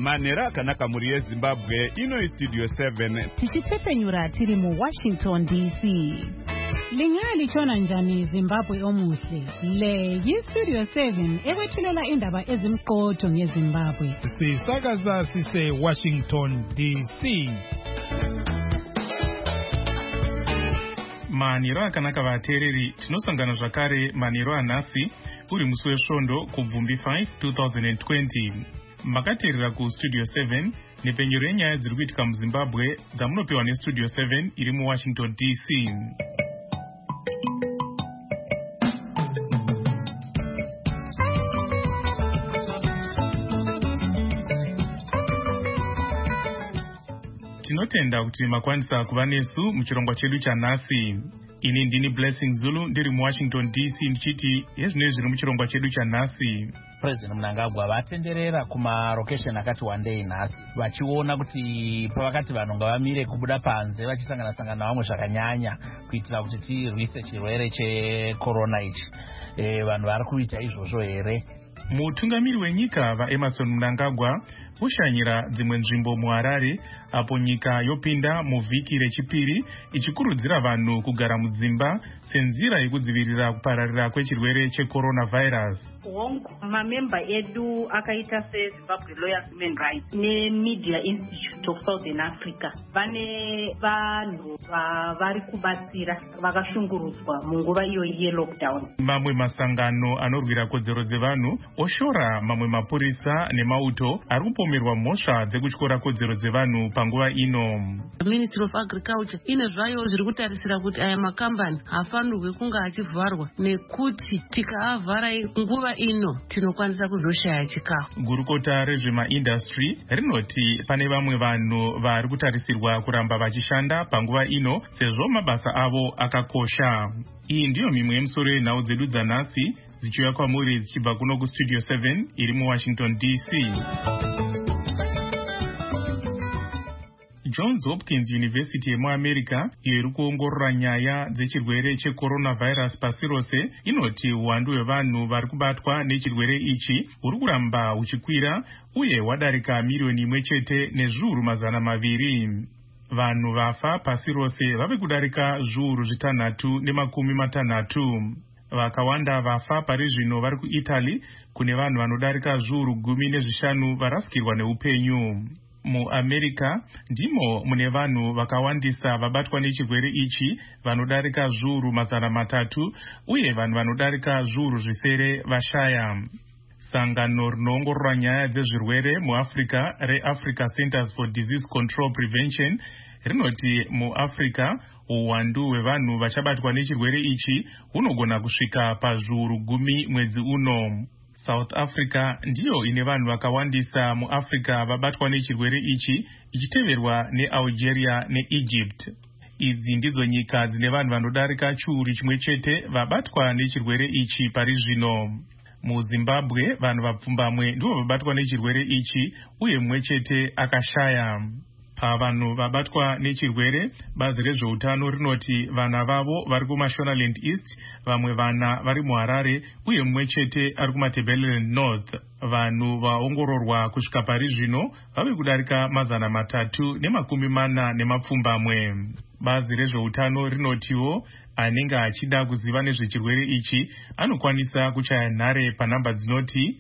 Manera Kanaka muri Zimbabwe, ino Studio 7. Tichitepenyura tiri mu Washington DC. Lingali chona njani Zimbabwe omuhle. Le yi Studio 7 ewethulela indaba ezimqotho ngeZimbabwe. Sisakaza sise Washington DC. Maniro akanaka vateereri, tinosangana zvakare maniro anhasi uri musi wesvondo kubvumbi 5 2020. Makateerera kustudio 7 nepenyero yenyaya dziri kuitika muZimbabwe dzamunopiwa nestudio 7 iri muWashington DC. Tinotenda kuti makwanisa kuva nesu muchirongwa chedu chanhasi. Ini ndini Blessing Zulu ndiri muWashington DC ndichiti yezvinezvi zviri muchirongwa chedu chanhasi. President Mnangagwa vatenderera kumarokesheni akati wandei nhasi vachiona kuti pavakati vanhu ngavamire kubuda panze vachisangana vamwe zvakanyanya kuitira kuti tirwise chirwere checorona ichi. Vanhu vari kuita izvozvo here? Mutungamiri wenyika vaEmmerson Mnangagwa ushanyira dzimwe nzvimbo muHarare apo nyika yopinda muvhiki rechipiri ichikurudzira vanhu kugara mudzimba senzira yekudzivirira kupararira kwechirwere checoronavirus. Mamemba edu akaita seZimbabwe Lawyers Human Rights neMedia Institute of Southern Africa vane vanhu vari kubatsira vakashungurudzwa munguva iyoyi yelockdown. Mamwe masangano anorwira kodzero dzevanhu oshora mamwe mapurisa nemauto ari kupomerwa mhosva dzekutyora kodzero dzevanhu panguva ino. Ministry of Agriculture ine zvayo zviri kutarisira kuti aya makambani hafanirwe kunge achivharwa nekuti tikaavhara nguva ino tinokwanisa kuzoshaya chikafu. Gurukota rezvemaindustry rinoti pane vamwe vanhu vari kutarisirwa kuramba vachishanda panguva ino sezvo mabasa avo akakosha. Iyi ndiyo mimwe yemisoro yenhau dzedu dzanhasi dzichiuya kwamuri dzichibva kuno kustudio 7 iri muWashington DC. Johns Hopkins University yemuAmerica iyo iri kuongorora nyaya dzechirwere checoronavirus pasi rose inoti uwandu hwevanhu vari kubatwa nechirwere ichi uri kuramba huchikwira uye wadarika milioni 1.2 vanhu vafa pasi rose vave kudarika zviuru 660. Vakawanda vafa pari zvino vari kuItaly kune vanhu vanodarika zviuru 15 varasikirwa neupenyu. MuAmerica ndimo mune vanhu vakawandisa vabatwa nechirwere ichi vanodarika zviuru 300 uye vanhu vanodarika zviuru 7 vashaya. Sangano rinoongorora nyaya dzezvirwere muAfrica reAfrica Centers for Disease Control Prevention rinoti muAfrica uwandu hwevanhu vachabatwa nechirwere ichi hunogona kusvika pazviuru 10 mwedzi uno. South Africa ndiyo ine vanhu vakawandisa muAfrica vabatwa nechirwere ichi ichiteverwa neAlgeria neEgypt. Idzi ndidzo nyika dzine vanhu vanodarika chiuru chimwe chete vabatwa nechirwere ichi pari zvino. MuZimbabwe vanhu vapfumbamwe ndivo vabatwa nechirwere ichi uye mumwe chete akashaya. Pavanhu vabatwa nechirwere, bazi rezveutano rinoti vana vavo vari kuMashonaland East, vamwe vana vari muHarare uye mumwe chete ari kuMatabeleland North. Vanhu vaongororwa kusvika pari zvino vave kudarika 340. Bazi rezveutano rinotiwo anenge achida kuziva nezvechirwere ichi anokwanisa kuchaya nhare panhamba dzinoti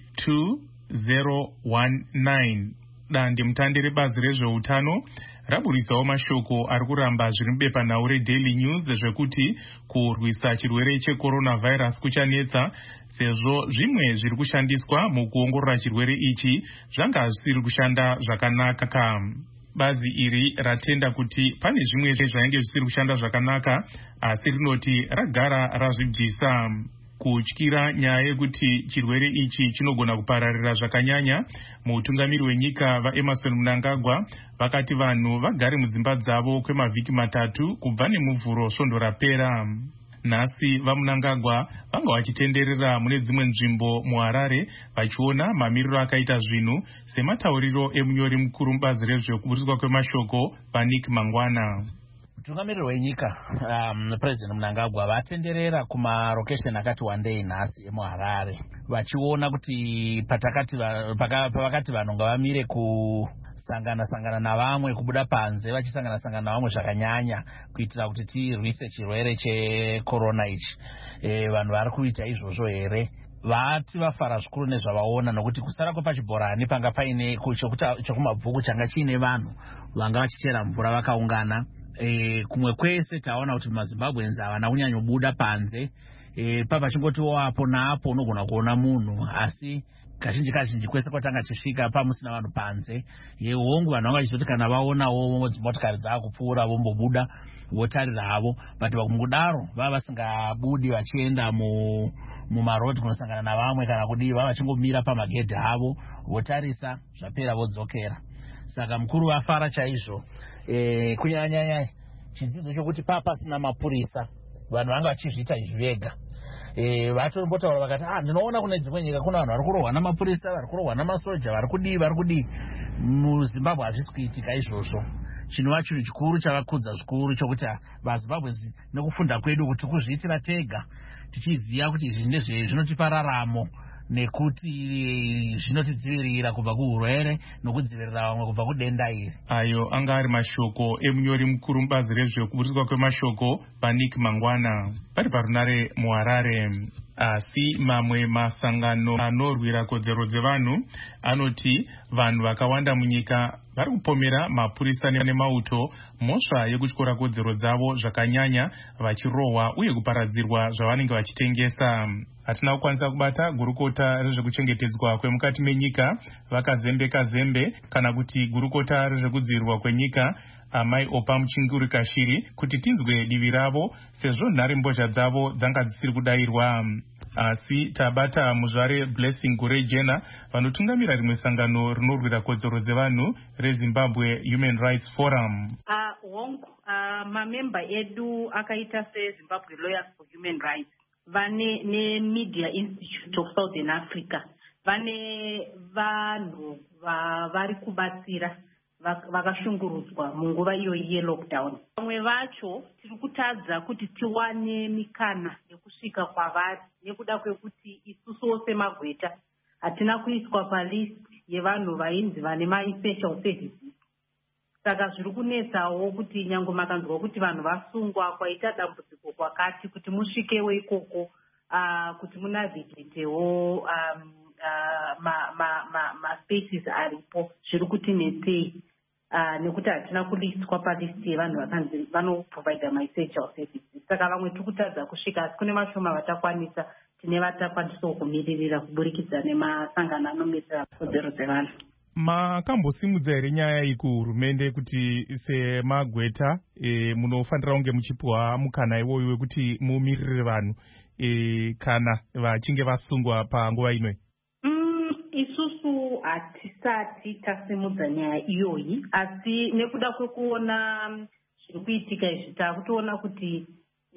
2019. Dande mutande rebazi rezveutano raburitsawo mashoko ari kuramba zviri mubepanhau reDaily News zvekuti kurwisa chirwere checoronavirus kuchanetsa sezvo zvimwe zviri kushandiswa mukuongorora chirwere ichi zvanga zvisiri kushanda zvakanaka. Bazi iri ratenda kuti pane zvimwe zvainge zvisiri kushanda zvakanaka asi rinoti ragara razvibvisa. Kutyira nyaya yekuti chirwere ichi chinogona kupararira zvakanyanya, mutungamiri wenyika vaEmmerson Mnangagwa vakati vanhu vagare mudzimba dzavo kwemavhiki 3 kubva nemuvhuro svondo rapera. Nhasi vaMnangagwa vanga vachitenderera mune dzimwe nzvimbo muHarare vachiona mamiriro akaita zvinhu sematauriro emunyori mukuru mubazi rezvekuburiswa kwemashoko Vanik Mangwana. mutungamiriri wenyika President Mnangagwa vatenderera kumarokesheni akati wandei nhasi emuHarare vachiona kuti pavakati vanhu ngavamire kusangana navamwe kubuda panze vachisangana navamwe zvakanyanya kuitira kuti tirwise chirwere chekorona ichi. Vanhu vari kuita izvozvo here? Vati vafara zvikuru nezvavaona nokuti kusarako pachibhorani panga paine chokumabvuku changa chiine vanhu vanga vachichera mvura vakaungana. Kumwe kwese taona kuti maZimbabweans havana kunyanyobuda panze. Pavachingotiwo apo naapo unogona kuona munhu, asi kazhinji kwese kwatanga chisvika pamusina vanhu panze. Hongu vanhu vanga vachizoti kana vaonawo dzimotokari dzaakupfuura vombobuda votarira havo, but vakudaro vava vasingabudi vachienda mumarodhi kunosangana navamwe kana kudii, vava vachingomira pamagedhi havo votarisa zvapera vodzokera. Saka mukuru vafara chaizvo. Kunyanyanya chidzidzo chokuti pasina mapurisa vanhu vanga vachizviita izvi vega. Vatombotaura vakati ndinoona kune dzimwe nyika kuna vanhu vari kurohwa namapurisa, vari kurohwa namasoja, vari kudii. MuZimbabwe hazvisi kuitika izvozvo. Chinova chinhu chikuru chavakudza zvikuru chokuti vaZimbabwe nekufunda kwedu kuti kuzviitira tega tichiziva kuti izvi zvinotipa raramo nekuti zvinotidzivirira kubva kuurwere nokudzivirira vamwe kubva kudenda iri. Ayo anga ari mashoko emunyori mukuru mubazi rezvekuburiswa kwemashoko Nick Mangwana vari parunare muHarare. Asi mamwe masangano anorwira kodzero dzevanhu anoti vanhu vakawanda munyika vari kupomera mapurisa nemauto mhosva yekutyora kodzero dzavo zvakanyanya, vachirohwa uye kuparadzirwa zvavanenge vachitengesa. Hatina kukwanisa kubata gurukota rezvekuchengetedzwa kwemukati menyika vakazembeka zembe kana kuti gurukota rezvekudzivirirwa kwenyika Amai Opa Muchinguri Kashiri kuti tinzwe divi ravo sezvo nhare mbozha dzavo dzanga dzisiri kudayirwa. Asi tabata muzvare Blessing Gurejena vanotungamira rimwe sangano rinorwira kodzero dzevanhu reZimbabwe Human Rights Forum. Mamemba edu akaita seZimbabwe Lawyers for Human Rights vane neMedia Institute of Southern Africa vane vanhu vari kubatsira vakashungurudzwa munguva iyoyi yelockdown. Vamwe vacho tiri kutadza kuti tiwane mikana yekusvika kwavari nekuda kwekuti isusuwo semagweta hatina kuiswa palist yevanhu vainzi vane maessential services. Saka zviri kunetsawo kuti nyange makanzwa kuti vanhu vasungwa kwaita dambudziko kwakati kuti musvikewo ikoko kuti munavhigitewo spaces aripo zviri kutinetsei nekuti hatina kulistwa palisti yevanhu vakanzi vanoprovida maessential services. Saka vamwe tiri kutadza kusvika, asi kune mashoma vatakwanisa, tine vatakwanisawo kumiririra kuburikidza nemasangano anomirira kodzero dzevanhu. Makambosimudza here nyaya iyi kuhurumende kuti semagweta munofanira kunge muchipiwa mukana iwoyo wekuti mumiririre vanhu kana vachinge vasungwa panguva inoi? Isusu hatisati tasimudza nyaya iyoyi, asi nekuda kwekuona zviri kuitika izvi takutoona kuti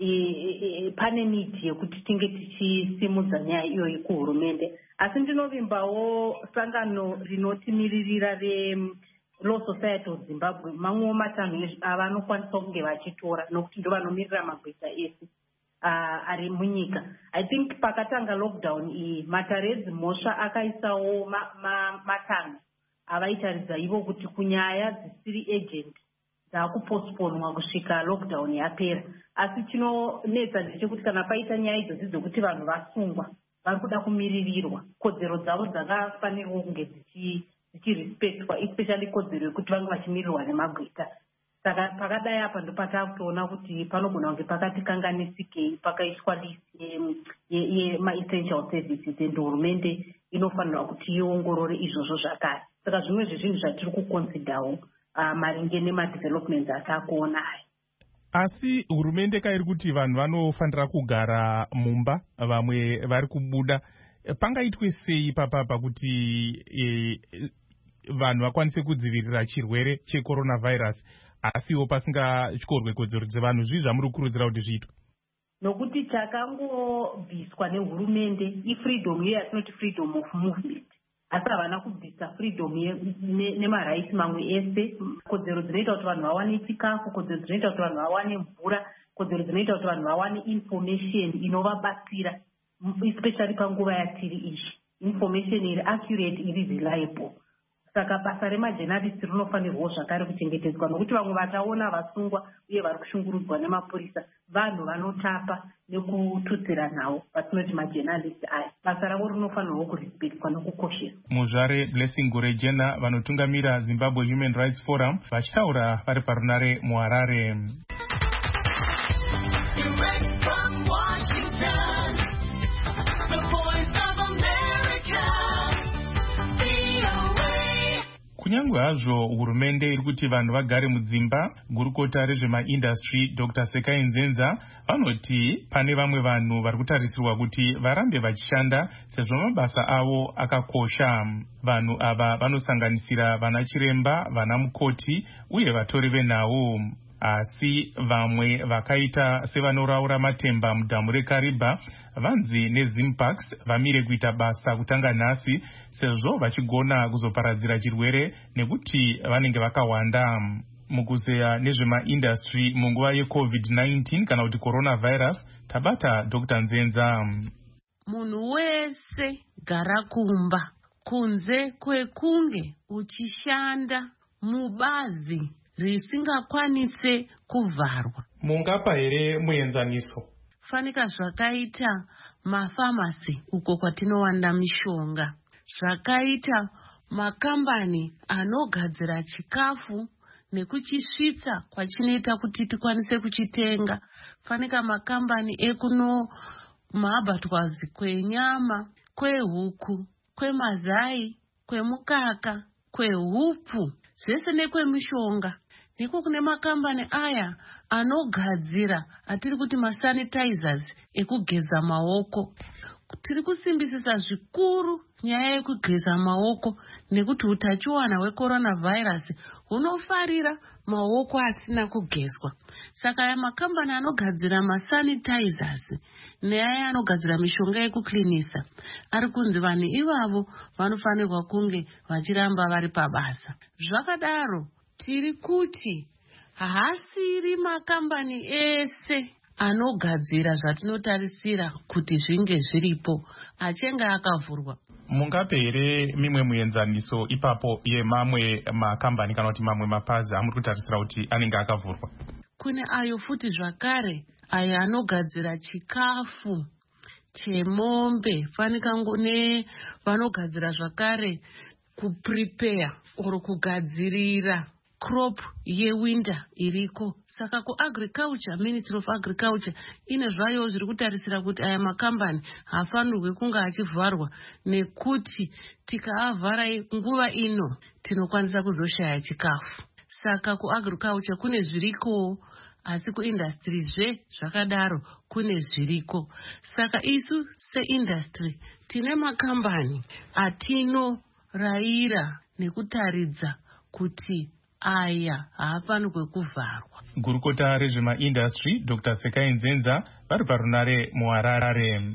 pane nidhi yekuti tinge tichisimudza nyaya iyoyi kuhurumende. Asi ndinovimbawo sangano rinotimiririra reLaw Society of Zimbabwe mamwewo matanho avanokwanisa kunge vachitora nokuti ndo vanomirira magweta ese ari munyika. I think pakatanga lockdown iyi matare edzimhosva akaisawo matanho avaitaridza ivo kuti kunyaya dzisiri agent dzaakuposponwa kusvika lockdown yapera. Asi chinonetsa ndechekuti kana paita nyaya idzodzi dzokuti vanhu vasungwa vari kuda kumiririrwa, kodzero dzavo dzakafanirwa kunge dzichirespectwa, especially kodzero yekuti vange vachimirirwa nemagweta. Saka pakadai apa ndo pataakutoona kuti panogona kunge pakati kanganisikei pakaiswa list yemaessential services ende hurumende inofanirwa kuti iongorore izvozvo zvakare. Saka zvimwe zvezvinhu zvatiri kuconsiderawo maringe nemadevelopments ataakuona aya. Asi hurumende kairi kuti vanhu vanofanira kugara mumba, vamwe vari kubuda. Pangaitwe sei papapa kuti vanhu vakwanise kudzivirira chirwere checoronavirus asiwo pasingatyorwe kodzero dzevanhu? Zvii zvamuri kukurudzira kuti zviitwe? Nokuti takangobviswa nehurumende ifreedom iyo yatinoti freedom of movement. asi havana kubvisa freedom nemarights mamwe ese, kodzero dzinoita kuti vanhu vawane chikafu, kodzero dzinoita kuti vanhu vawane mvura, kodzero dzinoita kuti vanhu vawane information inovabatsira, especially panguva yatiri izvi, information iri accurate, iri reliable. Saka basa remajournalist rinofanirwa zvakare kuchengetedzwa, nokuti vamwe vataona vasungwa uye vari kushungurudzwa nemapurisa vanhu vanotapa nekututsira navo, vatinoti majournalist aya. Basa ravo rinofanirwa kurespektwa nekukosheswa. Muzvare Blessing Gurejena vanotungamira Zimbabwe Human Rights Forum vachitaura vari parunare muHarare. Kunyangwe hazvo hurumende iri kuti vanhu vagare mudzimba, gurukota rezvemaindastry Dr. Sekai Nzenza vanoti pane vamwe vanhu vari kutarisirwa kuti varambe vachishanda sezvo mabasa avo akakosha. Vanhu ava vanosanganisira vana chiremba, vana mukoti uye vatori venhau. Asi vamwe vakaita sevanoraura matemba mudhamu reKariba vanzi neZimpax vamire kuita basa kutanga nhasi sezvo vachigona kuzoparadzira chirwere nekuti vanenge vakawanda. Mukuzeya nezvemaindastry munguva yeCovid-19 kana kuti coronavirus, tabata Dr. Nzenza. Munhu wese gara kumba kunze kwekunge uchishanda mubazi risingakwanise kuvharwa. Mungapa here muenzaniso? Fanika zvakaita mafamasi uko kwatinowanda mishonga, zvakaita makambani anogadzira chikafu nekuchisvitsa kwachinoita kuti tikwanise kuchitenga, fanika makambani ekuno mabatwazi kwenyama, kwehuku, kwemazai, kwemukaka, kwehupfu, zvese nekwemishonga. Niko kune makambani aya anogadzira atiri kuti masanitizers ekugeza maoko. Tiri kusimbisisa zvikuru nyaya yekugeza maoko nekuti utachiwana hwecoronavirus hunofarira maoko asina kugezwa. Saka aya makambani anogadzira masanitizers neaya anogadzira mishonga yekuklinisa ari kunzi vanhu ivavo vanofanirwa kunge vachiramba vari pabasa. Zvakadaro tiri kuti haasiri makambani ese anogadzira zvatinotarisira kuti zvinge zviripo achenga akavhurwa. Mungape here mimwe muenzaniso ipapo yemamwe makambani kana kuti mamwe mapazi amuri kutarisira kuti anenge akavhurwa? Kune ayo futi zvakare ayo anogadzira chikafu chemombe, fanika ngone vanogadzira zvakare kuprepare or kugadzirira crop yewinter iriko. Saka kuagriculture, Ministry of Agriculture ine zvayo zviri kutarisira kuti aya makambani hafanirwe kunga achivharwa nekuti tikaavhara nguva ino tinokwanisa kuzoshaya chikafu. Saka kuagriculture kune zviriko, asi kuindustry zvakadaro kune zviriko. Saka isu seindustry tine makambani atinorayira nekutaridza kuti aya haafanirwe kuvharwa. Gurukota rezvemaindastry Dr. Sekai Nzenza vari parunare muHarare.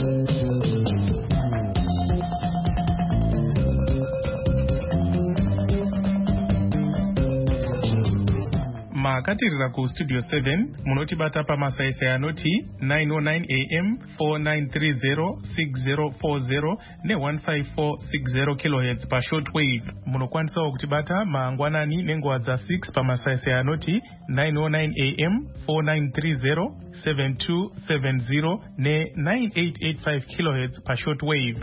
Makatirira kustudio 7 munotibata pamasaisai anoti 909 AM 4930 6040 ne15460 kHz pashortwave. Munokwanisawo kutibata mangwanani nenguva dza6 pamasaisai anoti 909 AM 4930 7270 ne9885 kHz pashortwave.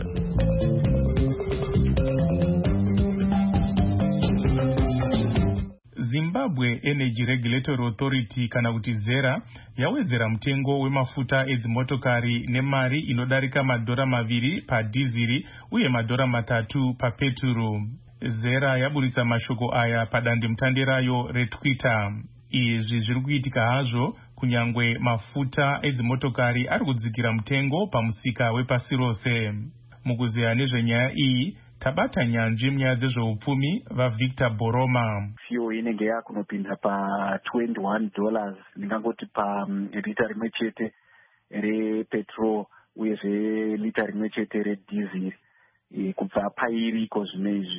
Zimbabwe Energy Regulatory Authority kana kuti ZERA yawedzera mutengo wemafuta edzimotokari nemari inodarika $2 padhiziri uye $3 papeturu. ZERA yaburitsa mashoko aya padandemutande rayo reTwitter. Izvi zviri kuitika hazvo kunyangwe mafuta edzimotokari ari kudzikira mutengo pamusika wepasi rose. Mukuzeya nezvenyaya iyi tabata nyanzvi munyaya dzezveupfumi vaVictor Boroma. Fuel inenge yakunopinda pa$21 ndingangoti parita rimwe chete repetrol uyezve lita rimwe chete redhiziri. kubva pairiko zvino izvi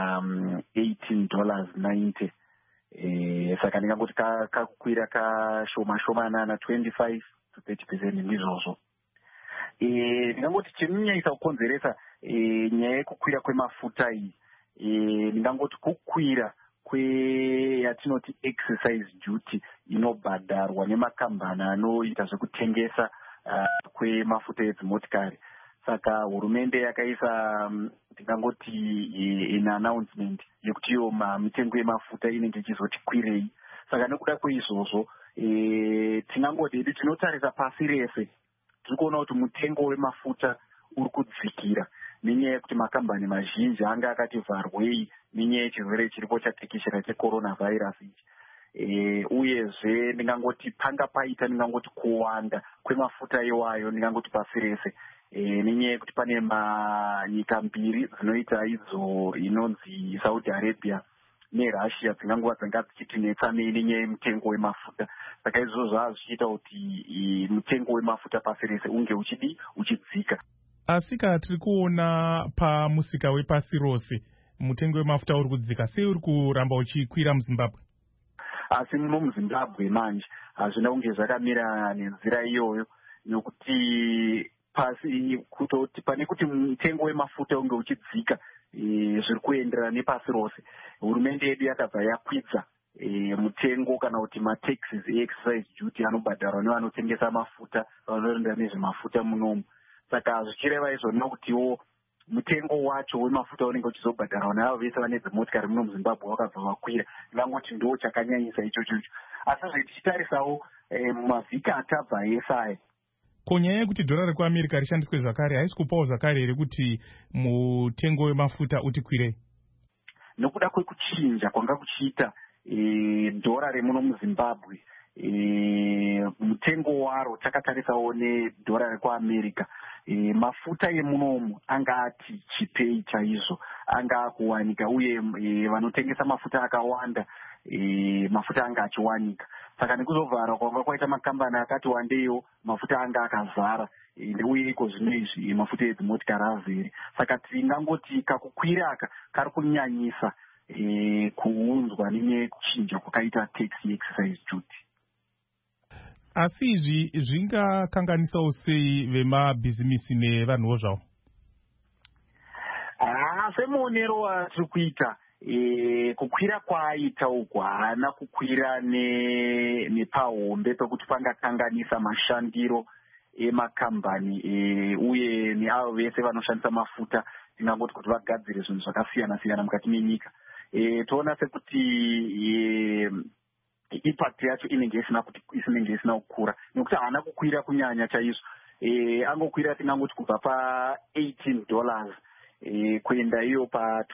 kuma$18.90. Saka ndingangoti kakukwira kashomanana 25 to 30% ndizvozvo. Ndingangoti chinonyanyisa kukonzeresa nyaya yekukwira kwemafuta iyi, ndingangoti kukwira yatinoti exercise duty inobhadharwa nemakambani anoita zvekutengesa kwemafuta edzimotikari. Saka hurumende yakaisa ndingangoti in announcement yekuti iyo mitengo yemafuta inenge ichizoti kwirei. Saka nekuda kweizvozvo tingangoti tinotarisa pasi rese tiri kuona kuti mutengo wemafuta uri kudzikira nenyaya yekuti makambani mazhinji anga akati vharwei nenyaya yechirwere chiripo chatekeshera checoronavirus ichi. Uyezve ndingangoti panga paita ndingangoti kuwanda kwemafuta iwayo ndingangoti pasi rese nenyaya yekuti pane nyika mbiri dzinoita idzo inonzi Saudi Arabia neRussia dzingangova dzanga dzichitinetsa nenyaya yemutengo wemafuta. Saka izvo zvava zvichiita kuti mutengo wemafuta pasi rese unge uchidzika. Asika tiri kuona pamusika wepasi rose mutengo wemafuta uri kudzika, sei uri kuramba uchikwira muZimbabwe? Asi muno muZimbabwe manje hazvina kunge zvakamira nenzira iyoyo, nokuti pasi kutoti pane kuti mutengo wemafuta unge uchidzika zviri kuenderana nepasi rose. Hurumende yedu yakabva yakwidza mutengo kana kuti mataxes exercise duty anobhadharwa nevanotengesa mafuta, vanoenda nezvemafuta munomu. Saka zvichireva izvo nokutiwo mutengo wacho wemafuta unenge uchizobhadharwa neavo vese vane dzimotikari muno muZimbabwe wakabva wakwira. Ndingangoti ndo chakanyanyisa ichocho. Asi zvichitarisawo mumavhiki atabva ese aya, ko nyaya yekuti dhora rekuAmerica rishandiswe zvakare haisi kupawo zvakare here kuti mutengo wemafuta uti kwirei? Nokuda kwekuchinja kwanga kuchiita dhora remuno muZimbabwe, mutengo waro takatarisawo nedhora rekuAmerica, mafuta emunomu anga ati chipei chaizvo, anga akuwanika, uye vanotengesa mafuta akawanda mafuta anga achiwanika. Saka nekuzovhara kwanga kwaita makambani akati wandeiwo mafuta anga akazara, uye iko zvino izvi mafuta edzimotikari azere. Saka tingangoti kakukwira aka kari kunyanyisa kuunzwa nenyaya yekuchinja kwakaita tax exercise duty. Asi izvi zvingakanganisawo sei vemabhizimisi nevanhuwo zvavo? Semuonero watiri kuita, kukwira kwaaita uku haana kukwira nepahombe pekuti pangakanganisa mashandiro emakambani uye neavo vese vanoshandisa mafuta, tingangoti kuti vagadzire zvinhu zvakasiyana-siyana mukati menyika. Toona sekuti impact yacho inenge isina kukura, nekuti haana kukwira kunyanya chaizvo. Angokwira tingangoti kubva pa$18 kuenda iyo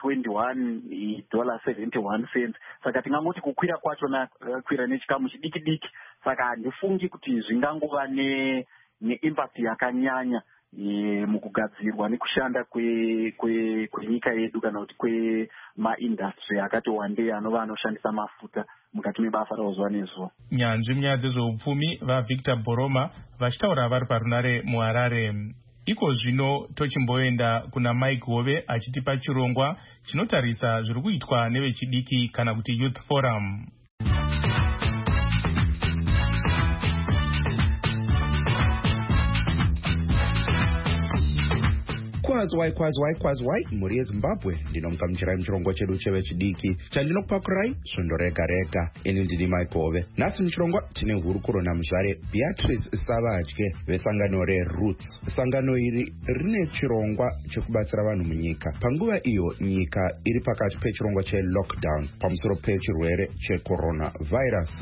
pa$21.71. Saka tingangoti kukwira kwacho kwira nechikamu chidiki-diki. Saka handifungi kuti zvingangova neimpact yakanyanya mukugadzirwa nekushanda kwenyika yedu kana kuti kwemaindastry akati wandei anova anoshandisa mafuta mukati mebasa ravo zuva nezuva. Nyanzvi munyaya dzezveupfumi vaVictor Boroma vachitaura vari parunare muHarare. Iko zvino tochimboenda kuna Mike Hove achitipa chirongwa chinotarisa zviri kuitwa nevechidiki kana kuti Youth Forum. Kwazwai muri yeZimbabwe, ndinomukamuchirai muchirongwa chedu chevechidiki chandinokupakurai svondo rega rega. Ini ndini Mike Hove. Nhasi muchirongwa tine hurukuro naMuzvare Beatrice Savadye vesangano reRoots. Sangano iri rine chirongwa chekubatsira vanhu munyika panguva iyo nyika iri pakati pechirongwa chelockdown pamusoro pechirwere checoronavirus.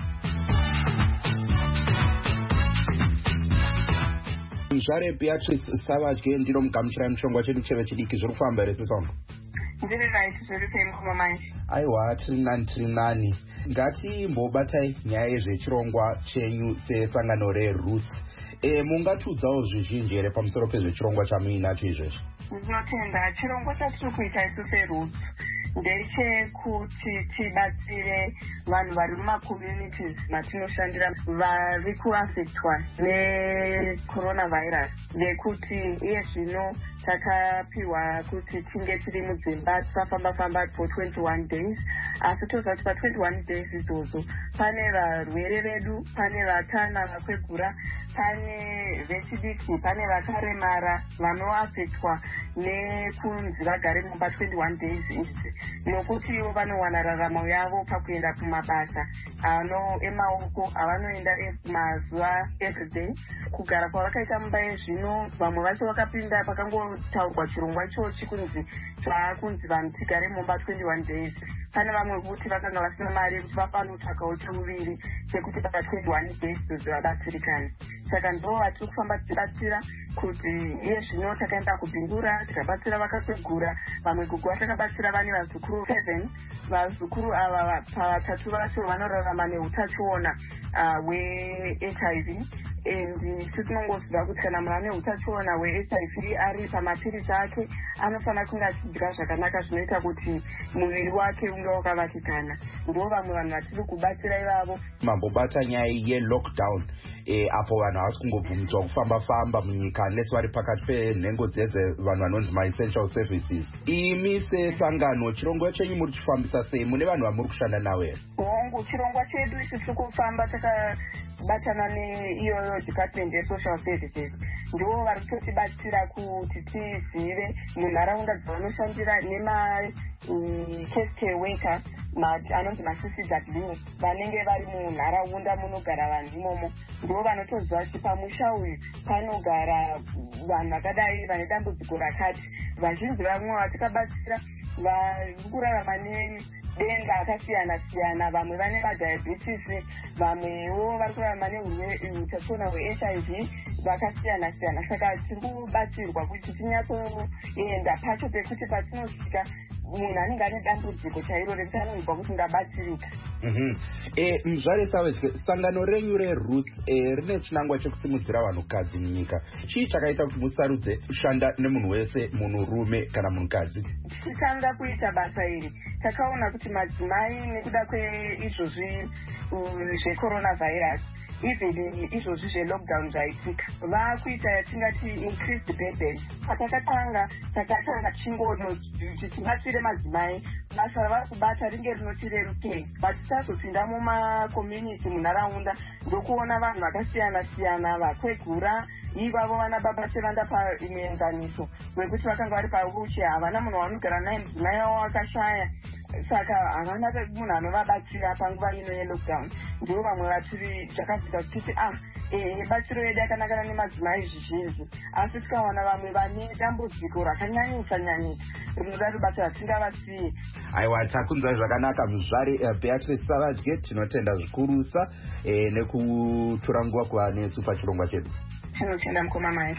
Muzvare Beatrice Savadye, ndinomukamuchirai muchirongwa chedu chevechidiki. Zviri kufamba here sesongo? Ndiri right, zviri kuema manje. Aiwa, tiri nani. Ngatimbobatai nyaya yezvechirongwa chenyu sesangano reRoots. Mungatiudzawo zvizhinji here pamusoro pezvechirongwa chamuinacho izvezvi? Ndinotenda chirongwa chatiri kuita isu seRoots ndechekuti tibatsire vanhu vari mumacommunities matinoshandira vari kuafectwa necoronavirus, nekuti iye zvino takapiwa kuti tinge tiri mudzimba tisafamba-famba for 21 days, asi toziva kuti pa21 days idzodzo pane varwere vedu, pane vatana vakwegura, pane vechidiki, pane vakaremara vanoafectwa nekunzi vagare mumba 21 days idzi, nokuti ivo vanowana raramo yavo pakuenda kumabasa emaoko avanoenda mazuva everyday. Kugara kwavakaita mumba yezvino, vamwe vacho vakapinda pakangotaurwa chirongwa ichochi kunzi vanhu tigare mumba 21 days. Pane vamwe kuti vakanga vasina mari yekuti vafanotsvakawo cheuviri chekuti pa 21 days dzodzo vabatsirikane. Saka ndo vatiri kufamba tichibatsira kuti iye zvino takaenda kubhingura tikabatsira vakakwegura, vamwe kugwa takabatsira vane vazukuru 7. Vazukuru ava pavatatu vacho vanorarama neutachiona hweHIV, and tinongoziva kuti kana munhu ane utachiona hweHIV ari pamapirisi ake anofanira kunge achidya zvakanaka zvinoita kuti muviri wake unge wakavakikana. Ndo vamwe vanhu vatiri kubatsira ivavo. Mambobata nyaya yelockdown apo vanhu havasi kungobvumidzwa kufamba-famba munyika unless vari pakati penhengo dzedze vanhu vanonzi maessential services. Imi sesangano chirongwa chenyu muri chifambisa sei? Mune vanhu vamuri kushanda navo here? Hongu, chirongwa chedu isi tiri kufamba takabatana neiyoyo department yesocial services. Ndivo vari kutotibatsira kuti tizive munharaunda dzavanoshandira nema-case care worker anonzi ma-CCW vanenge vari munharaunda munogara vanhu imomo. Ndivo vanotoziva kuti pamusha uyu panogara vanhu vakadai vane dambudziko rakati. Vazhinji vamwe vatikabatsira vari kurarama nedenda akasiyana-siyana, vamwe vane madiabetes, vamwewo vari kurarama neutachiona hweHIV vakasiyana-siyana. Saka tiri kubatsirwa kuti tinyatsoenda pacho pekuti patinosvika munhu anenge ane dambudziko chairo rekuti anonzwa kuti ndabatsirika. Muzvare Savage, sangano renyu reRoots rine chinangwa chekusimudzira vanhukadzi munyika. Chii chakaita kuti musarudze kushanda nemunhu wese, munhurume kana munhukadzi? Tichitanga kuita basa iri takaona kuti madzimai nekuda kweizvozvi zvecoronavirus, even izvozvi zvelockdown zvaitika, vakuita yatingati increased burden. Patakatanga chingono tichibatsire madzimai, basa ravari kubata ringe rinotirerukei, vatisazopinda mumacommunity munharaunda ndokuona vanhu vakasiyana-siyana vakwegura, ivavo vana baba sevanda pamuenzaniso wekuti vakanga vari pawheelchair, havana munhu vanogara naye, mudzimai wavo akashaya, saka havana munhu anovabatsira panguva ino yelockdown. Ndivo vamwe vatiri takabvita kuti batsiro yedu yakanakana nemadzimai zvizhinji, asi tikawana vamwe vane dambudziko rakanyanyisa rinoda rubasa ratingavasiye. Aiwa, takunzwa zvakanaka muzvare Beatrice Savage, tinotenda zvikurusa nekutora nguva kuva nesu pachirongwa chedu. Tinotenda mukoma mai.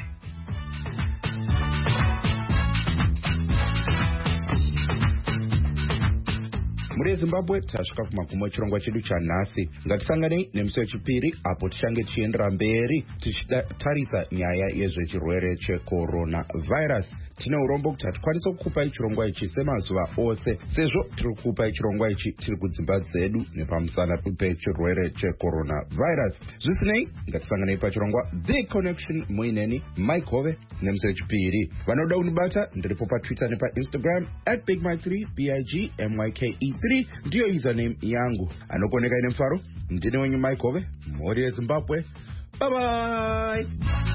Muri Zimbabwe tasvika kumagumo echirongwa chedu chanhasi. Ngatisanganei nemusi wechipiri apo tichange tichiendera mberi tichitarisa nyaya yezvechirwere checoronavirus. Tine urombo kuti hatikwanisa kukupai chirongwa ichi semazuva ose, sezvo tiri kukupai chirongwa ichi tiri kudzimba dzedu nepamusana pechirwere checoronavirus. Zvisinei, ngatisanganei pachirongwa The Connection muineni Mike Hove nemusi wechipiri. Vanoda kunibata ndiripo paTwitter nepaInstagram @BigMike3 BIGMYKE3 ndiyo username yangu. Anokoneka ine mfaro, ndine wenyu Mike Hove, mhuri yeZimbabwe. Bye bye.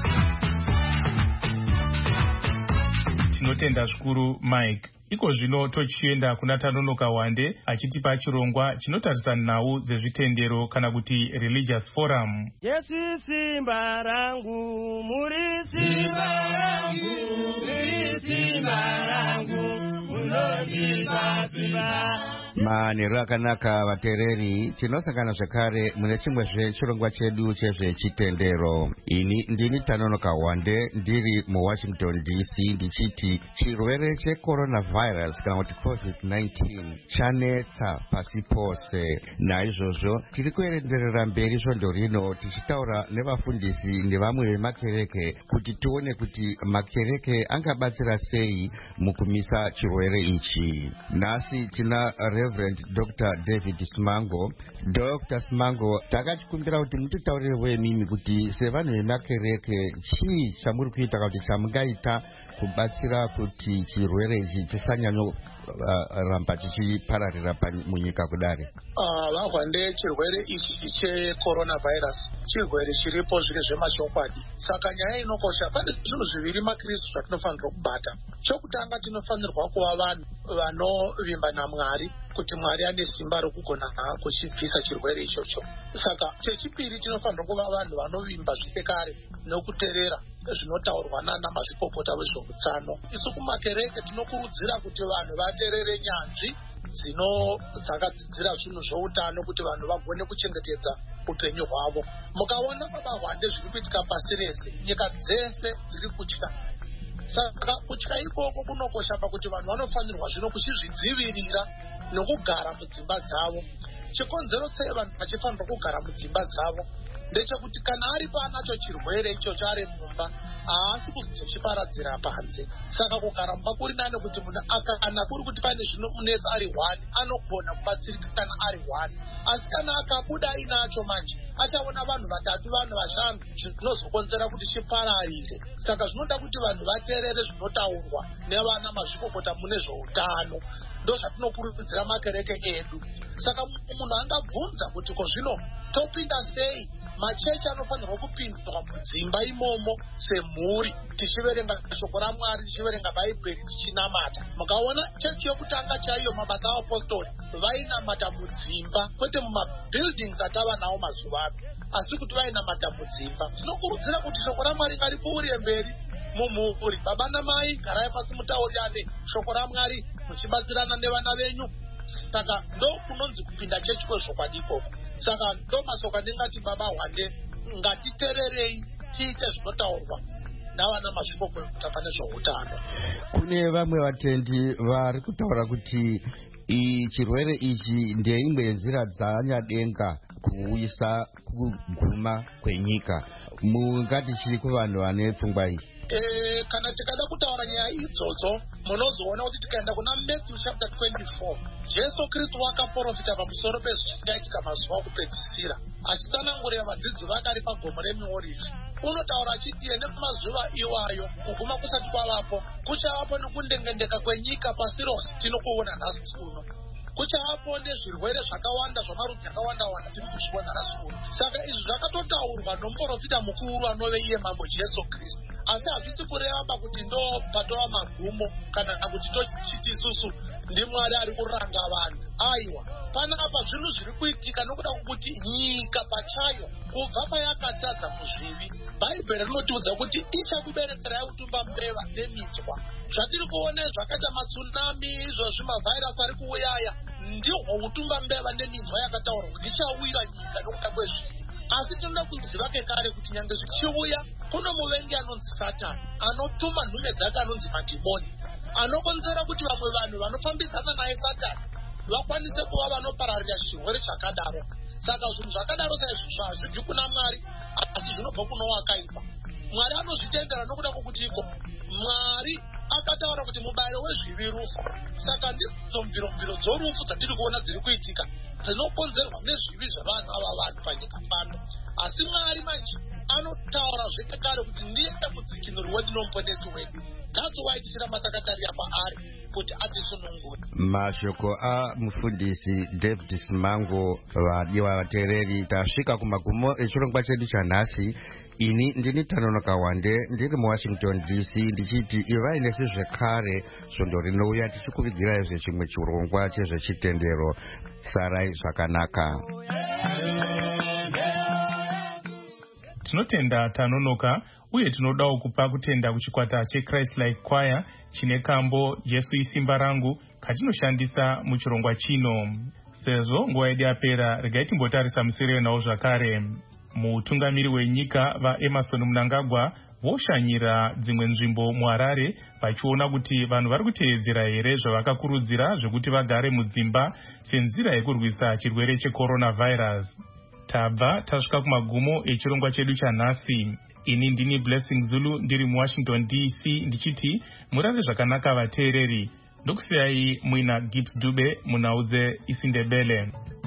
Tinotenda zvikuru Mike. Iko zvino tochienda kuna Tanonoka Wande achitipa chirongwa chinotarisana nhau dzezvitendero kana kuti religious forum. Jesu simba rangu, muri simba rangu, muri simba rangu, munondipa simba. manheru akanaka vateereri, tinosangana zvakare mune chimwe zvechirongwa chedu chezvechitendero. Ini ndini Tanonoka Wande ndiri muWashington DC ndichiti chirwere checoronavirus kana kuti COVID-19 chanetsa pasi pose. Naizvozvo tiri kuenderera mberi svondo rino tichitaura nevafundisi nevamwe vemakereke kuti tione kuti makereke angabatsira sei mukumisa chirwere ichi. Nasi tina Reverend Dr. David Simango. Dr. Simango, takachikumbira kuti mutitaurirewo mimi kuti sevanhu vemakereke chii chamuri kuita kuti chamungaita kubatsira kuti chirwere ichi chisanyanyo ramba chichipararira munyika kudare. Vahwande chirwere ichi checoronavirus chirwere chiripo zviri zvemashokwadi. Saka nyaya inokosha, pane zvinhu zviviri makristu zvatinofanirwa kubata. Chokutanga, tinofanirwa kuva vanhu vanovimba naMwari kuti Mwari ane simba rokugona kuchibvisa chirwere ichocho. Saka chechipiri, tinofanirwa kuva vanhu vanovimba zvekare nokuteerera zvinotaurwa nana mazvikokota vezveutano. Isu kumakereke tinokurudzira kuti vanhu vateerere nyanzvi dzakadzidzira zvinhu zveutano kuti vanhu vagone kuchengetedza upenyu hwavo. Mukaona vahwande zviri kuitika pasi rese, nyika dzese dziri kutya. Saka kutya ikoko kunokosha pakuti vanhu vanofanirwa zvino kuchizvidzivirira nokugara mudzimba dzavo. Chikonzero sei vanhu vachifanirwa kugara mudzimba dzavo ndechekuti kana ari panacho chirwere ichocho ari mumba haasi kuzochiparadzira panze. Saka kugara mumba kuri nane kuti munhu kana kuri kuti pane zvinomunetsa ari 1 anogona kubatsirika kana ari 1. Asi kana akabuda ainacho manje achaona vanhu 3, vanhu 5 zvinozokonzera kuti chipararire. Saka zvinoda kuti vanhu vateerere zvinotaurwa nevana mazvikokota mune zveutano. Ndozvatinokurudzira makereke edu. Saka munhu angabvunza kuti kozvino topinda sei? Machechi anofanirwa kupindwa mudzimba imomo semhuri, tichiverenga shoko raMwari, tichiverenga Bhaibheri, tichinamata. Mukaona chechi yokutanga chaiyo mabasa apostori vainamata mudzimba, kwete mumabuildings atava nawo mazuva ano, asi kuti vainamata mudzimba. Tinokurudzira kuti shoko raMwari ngaripfuurire mberi mumhuri. Baba namai, garai pasi mutaurirane shoko raMwari muchibatsirana nevana venyu. Saka ndo kunonzi kupinda chechi kwezvokwadi ikoko. Saka ndo masoka ndingati baba Hwande ngatitererei tiite zvinotaurwa navana mazvikokota pane zveutano. Kune vamwe vatendi vari kutaura kuti chirwere ichi ndeimwe yenzira dzanyadenga kuuyisa kuguma kwenyika. Mungati chiri kuvanhu vane pfungwa iyi? Kana tikada kutaura nyaya idzodzo, munozoona kuti tikaenda kuna Matthew chapter 24, Jesu Kristu akaprofita pamusoro pezvichaitika mazuva okupedzisira, achitsanangurira vadzidzi vake ari pagomo reMiorivhi. Unotaura achiti nemazuva iwayo kuguma kusati kwavapo, kuchavapo nekundengendeka kwenyika pasi rose tinokuona nhasi uno. Kuchavapo nezvirwere zvakawanda zvamarudzi akawanda tiri kuzviona nhasi uno. Saka izvi zvakatotaurwa nomuprofita mukuru anove iye mambo Jesu Kristu. Asi hazvisi kureva kuti ndo patova magumo kana kuti tochiti isusu ndiMwari ari kuranga vanhu. Aiwa, panapa zvinhu zviri kuitika nokuda kuti nyika pachayo kubva payakatadza muzvivi, Bhaibheri rinotiudza kuti ichakuberekerai utumba mbeva neminzwa. Zvatiri kuona zvakaita matsunami, izvo zvimavhairasi ari kuuyaya, ndihwo utumba mbeva neminzwa yakataurwa kuti ichawira nyika nokuda kwezvivi. Asi tinoda kuziva kare kuti nyange zvichiuya kuno muvengi anonzi Satani, anotuma nhume dzake anonzi madhimoni, anokonzera kuti vamwe vanhu vanofambidzana naye Satani vakwanise kuva vanopararira chirwere chakadaro. Saka zvinhu zvakadaro saizvozvo hazvibvi kuna Mwari, asi zvinobva kuno wakaipa. Mwari anozvitendera nokuda kwokuti Mwari akataura kuti mubayiro wezvivi rufu. Saka ndidzo mviro dzorufu dzatiri kuona dziri kuitika dzinokonzerwa nezvivi zvevanhu ava vanhu panyika pano. Asi Mwari manje anotaura zvekare kuti ndiye mudzikinuri wedu nomuponesi wedu. That's why tichiramba takatarira paari kuti atisunungure. Mashoko mufundisi David Simango. Vadiwa vateereri, tasvika kumagumo echirongwa chedu chanhasi. Ini ndini Tanonoka Wande ndiri muWashington DC ndichiti ivai nesi zvekare svondo rinouya tichikuvigirai zvechimwe chirongwa chezvechitendero. Sarai zvakanaka. Tinotenda Tanonoka uye tinodawo kupa kutenda kuchikwata cheChrist Like Choir chine kambo Jesu isimba rangu katinoshandisa muchirongwa chino. Sezvo nguva yedu yapera, regai timbotarisa musere nawo zvakare. Mutungamiri wenyika vaEmmerson Mnangagwa voshanyira dzimwe nzvimbo muHarare vachiona kuti vanhu vari kuteedzera here zvavakakurudzira zvekuti vagare mudzimba senzira yekurwisa chirwere checoronavirus. Tabva tasvika kumagumo echirongwa chedu chanhasi. Ini ndini Blessing Zulu ndiri muWashington DC ndichiti murare zvakanaka vateereri. Ndokusiyai muina Gibbs Dube munaudze isindebele.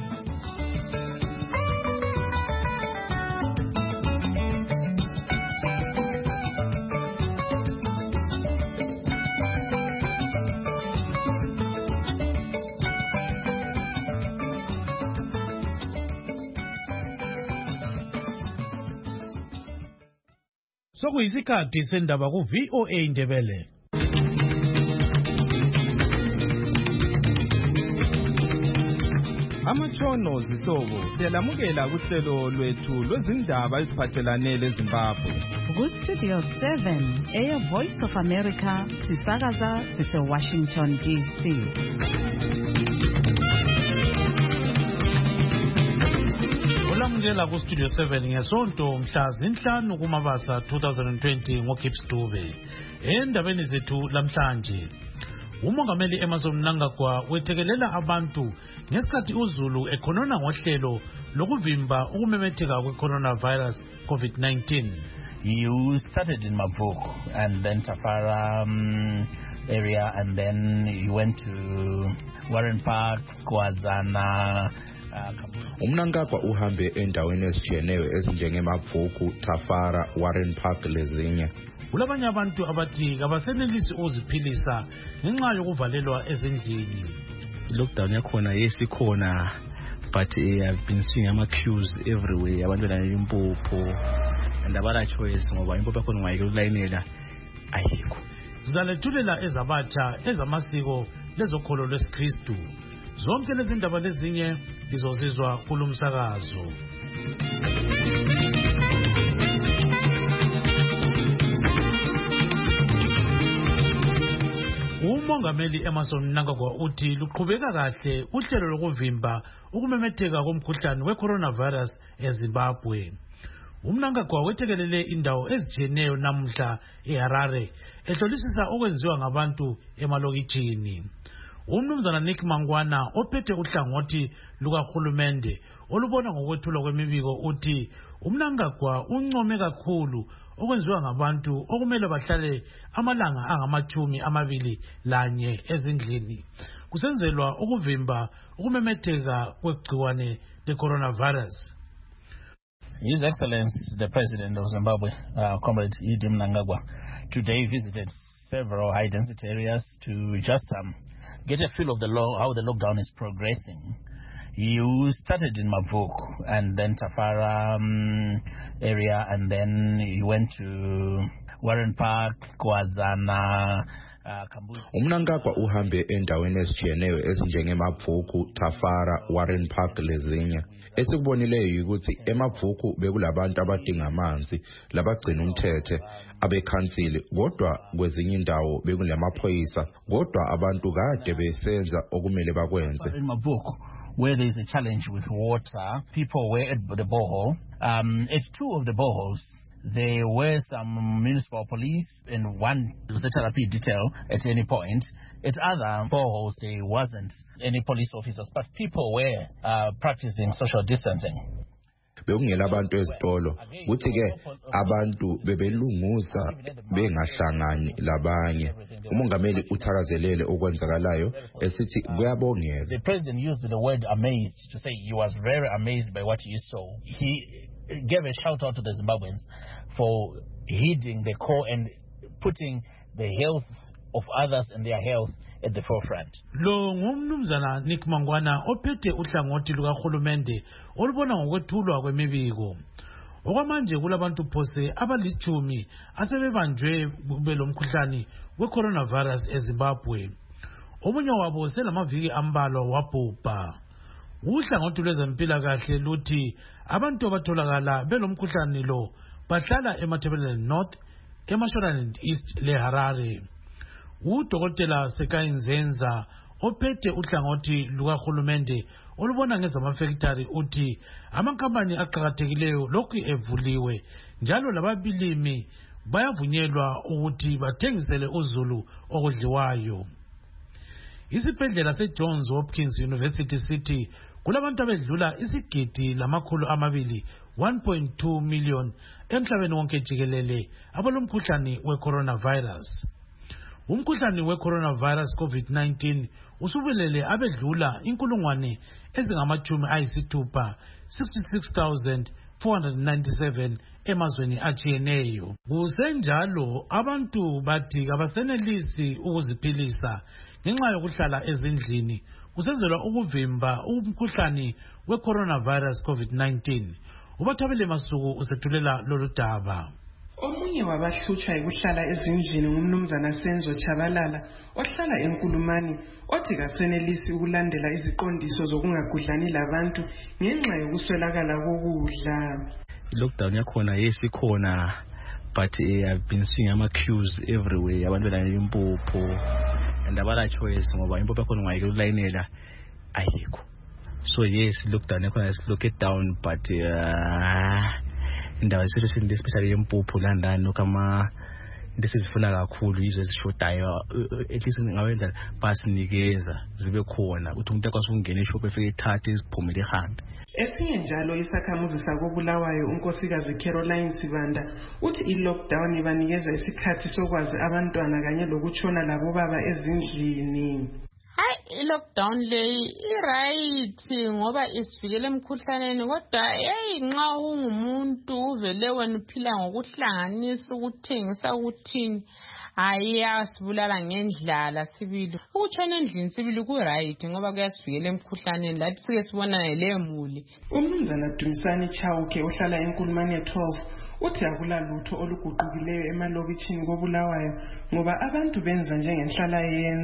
Sokuyisikhathi sendaba ku VOA Indebele. Amatshono zihlobo siyalamukela kuhlelo lwethu lwezindaba eziphathelane leZimbabwe. Ku-Studio 7 eya Voice of America sisakaza sise-Washington DC. Olamukela ku-Studio 7 ngesonto mhla zinhlanu kuMabasa 2020 ngoGibbs Dube. Endabeni zethu lamhlanje, uMongameli Emmerson Mnangagwa wethekelela abantu ngesikhathi uZulu ekhonona ngohlelo lokuvimba ukumemetheka kwe-coronavirus COVID-19. You started in Mavuku and then Tafara area, and then you went to Warren Park, Skwazana. Umnangagwa uhambe endaweni ezijiyeneyo ezinjengemavuku, Tafara, Warren Park lezinye. Kulabanye abantu abathi abasenelisi uziphilisa ngenxa yokuvalelwa ezindlini. Lockdown yakhona yesikhona, but I've been seeing ama-queues everywhere. Abantu benalimpopo and abala choice ngoba impopo yakhona ungayikulayinela ayikho. Zizalethulela ezabatsha ezamasiko lezokholo lwesikristu. Zonke lezi ndaba lezinye lizozizwa kulumsakazo. Umongameli Emmerson Mnangagwa uthi luqhubeka kahle uhlelo lokuvimba ukumemetheka komkhuhlane we-coronavirus eZimbabwe. Umnangagwa wethekelele indawo ezijiyeneyo namuhla eHarare ehlolisisa okwenziwa ngabantu emalokitshini. Umnumzana Nick Mangwana ophethe uhlangothi lukahulumende olubona ngokwethulwa kwemibiko uthi uMnangagwa uncome kakhulu okwenziwa ngabantu okumele bahlale amalanga angama-21 ezindlini kusenzelwa ukuvimba ukumemetheka kwegciwane le-coronavirus. His Excellency the President of Zimbabwe, Comrade Idi Mnangagwa, today visited several high-density areas to just get a feel of how the lockdown is progressing. You started in Mavuku and then Tafara area, and then you went to Warren Park, Skwazana, Umnangagwa uhambe endaweni ezijiyeneyo ezinjengemavuku, Tafara, Warren Park lezinye. Esikubonileyo ukuthi emavuku bekulabantu abadinga amanzi labagcina umthethe abekhansile, kodwa kwezinye indawo bekulamaphoyisa, kodwa abantu kade besenza okumele bakwenze. Where there is a challenge with water, people were at the borehole. At two of the boreholes, there were some municipal police and one was a therapy detail at any point. At other boreholes, there wasn't any police officers, but people were practicing social distancing. Bekungela abantu ezitolo kuthi ke abantu bebelunguza bengahlangani labanye. Umongameli uthakazelele okwenzakalayo esithi kuyabongeka. The president used the word amazed to say he was very amazed by what he saw. He gave a shout out to the Zimbabweans for heeding the call and putting the health of others and their health at the forefront. Lo ngumnumzana Nick Mangwana ophethe uhlangothi lukahulumende olubona ngokwethulwa kwemibiko. Okwamanje kulabantu phose abali-10 asebebanjwe kubelo mkhuhlane we-coronavirus eZimbabwe. Omunye wabo selamaviki ambalwa wabhubha. Uhlangothi lwezempilakahle luthi abantu abatholakala belomkhuhlane lo bahlala eMatabeleland North, eMashonaland East leHarare. Udokotela Sekai Nzenza ophethe uhlangothi lukahulumende olubona ngezamafactory uthi amakhampani aqhakathekileyo lokhu evuliwe njalo lababilimi bayavunyelwa ukuthi bathengisele uzulu okudliwayo. Isibhedlela seJohns Hopkins University City kulabantu abedlula isigidi lamakhulu amabili 1.2 million emhlabeni wonke jikelele abalomkhuhlane we-coronavirus. Umkhuhlane we-coronavirus COVID-19 usubulele abedlula inkulungwane ezingamachumi ayisithupha 66,497 emazweni atshiyeneyo. Kusenjalo abantu bathi abasenelisi ukuziphilisa ngenxa yokuhlala ezindlini kusenzelwa ukuvimba umkhuhlane we-coronavirus COVID-19. Ubathabile Masuku usethulela lolu daba. Omunye wabahlutshwa ukuhlala ezindlini ngumnumzana Senzo Chabalala ohlala eNkulumani othi kasenelisi ukulandela iziqondiso zokungagudlani labantu ngenxa yokuswelakala kokudla. Lockdown yakhona yesikhona but I've been seeing ama-queues everywhere abantu belayinela impuphu and abala choice ngoba impuphu yakhona ungayike ulayinela ayikho. So yes, lockdown yakhona is down but indawo esisho especially impuphu landani kama into esizifuna kakhulu yizo ezishodayo at least ngawenza basinikeza zibe khona ukuthi umuntu akwazi ukungena eshop efike ethathe iziphumele ehambe. Esinye njalo isakhamuzi sakobulawayo unkosikazi Caroline Sibanda uthi i-lockdown ibanikeza isikhathi sokwazi abantwana kanye lokutshona labo baba ezindlini. I-lockdown leyi i-right ngoba isivikele emkhuhlaneni kodwa nxa ungumuntu uvele wena uphila ngokuhlanganisa ukuthengisa ukuthini ayasibulala ngendlala sibili. Ukutshona endlini sibili ku-right ngoba kuyasivikela emkhuhlaneni lathi sike sibonane lemuli. Umnumzana Dumisani Chauke ohlala eNkulumane 12 uthi akula lutho oluguqukileyo emalokitshini kobulawayo ngoba abantu benza njengenhlala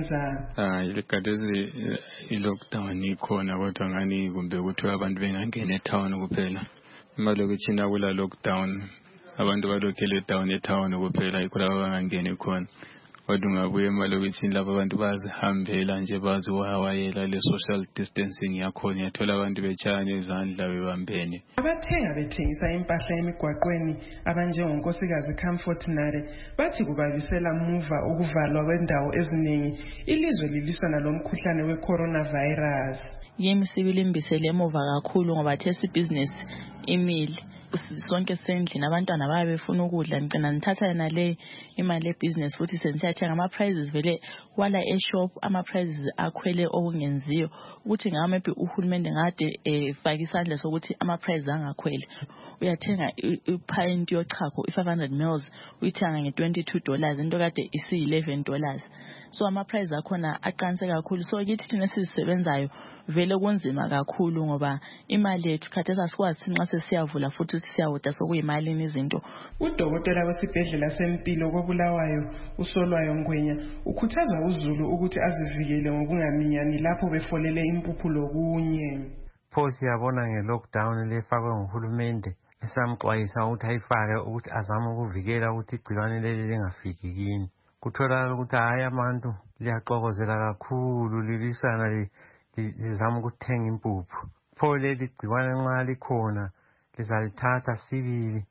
yenza. Ilikadezi i-lockdown ikhona kodwa ngani kumbe ukuthi abantu bengangena etown kuphela. Emalokitshini akula lockdown, abantu balokele down etown kuphela yikho lapho bangangeni khona. Kodwa ungabuye emalokitshini lapho abantu bazihambela nje baziwawayela le social distancing yakhona yathola abantu betshayana izandla bebambene. Abathenga bethengisa impahla emigwaqweni abanjengonkosikazi Comfort Nare bathi kubabisela muva ukuvalwa kwendawo eziningi ilizwe liliswa nalomkhuhlane we-coronavirus. Yemi sibili imbisele emuva kakhulu ngoba thesi business imile. Sonke sendlini abantwana babe befuna ukudla ngicina nithatha yena le imali yebusiness futhi sensiyathenga ama prices vele wala eshop ama prices akhwele okungenziyo ukuthi ngabe maybe uhulumende ngade efaka isandla sokuthi ama prices angakhwele. Uyathenga ipint yochago i500 ml uyithenga nge$22 into kade isi $11. So ama prices akhona aqanse kakhulu. So kithi thina sizisebenzayo vele kunzima kakhulu ngoba imali yethu khathesi asikwazi nxa sesiyavula futhi siyawoda sokuyimalini izinto. Udokotela wesibhedlela sempilo kobulawayo uSolwayo Ngwenya ukhuthaza uzulu ukuthi azivikele ngokungaminyani lapho befolele impuphu lokunye. Pho siyabona nge-lockdown lefakwe nguhulumende esamxwayisa ukuthi ayifake ukuthi azame ukuvikela ukuthi igciwane leli lingafiki kini. Kutholakala ukuthi hayi abantu liyaxokozela kakhulu lilisana lizama ukuthenga impuphu. Pho leli gciwane nxa likhona lizalithatha sibili.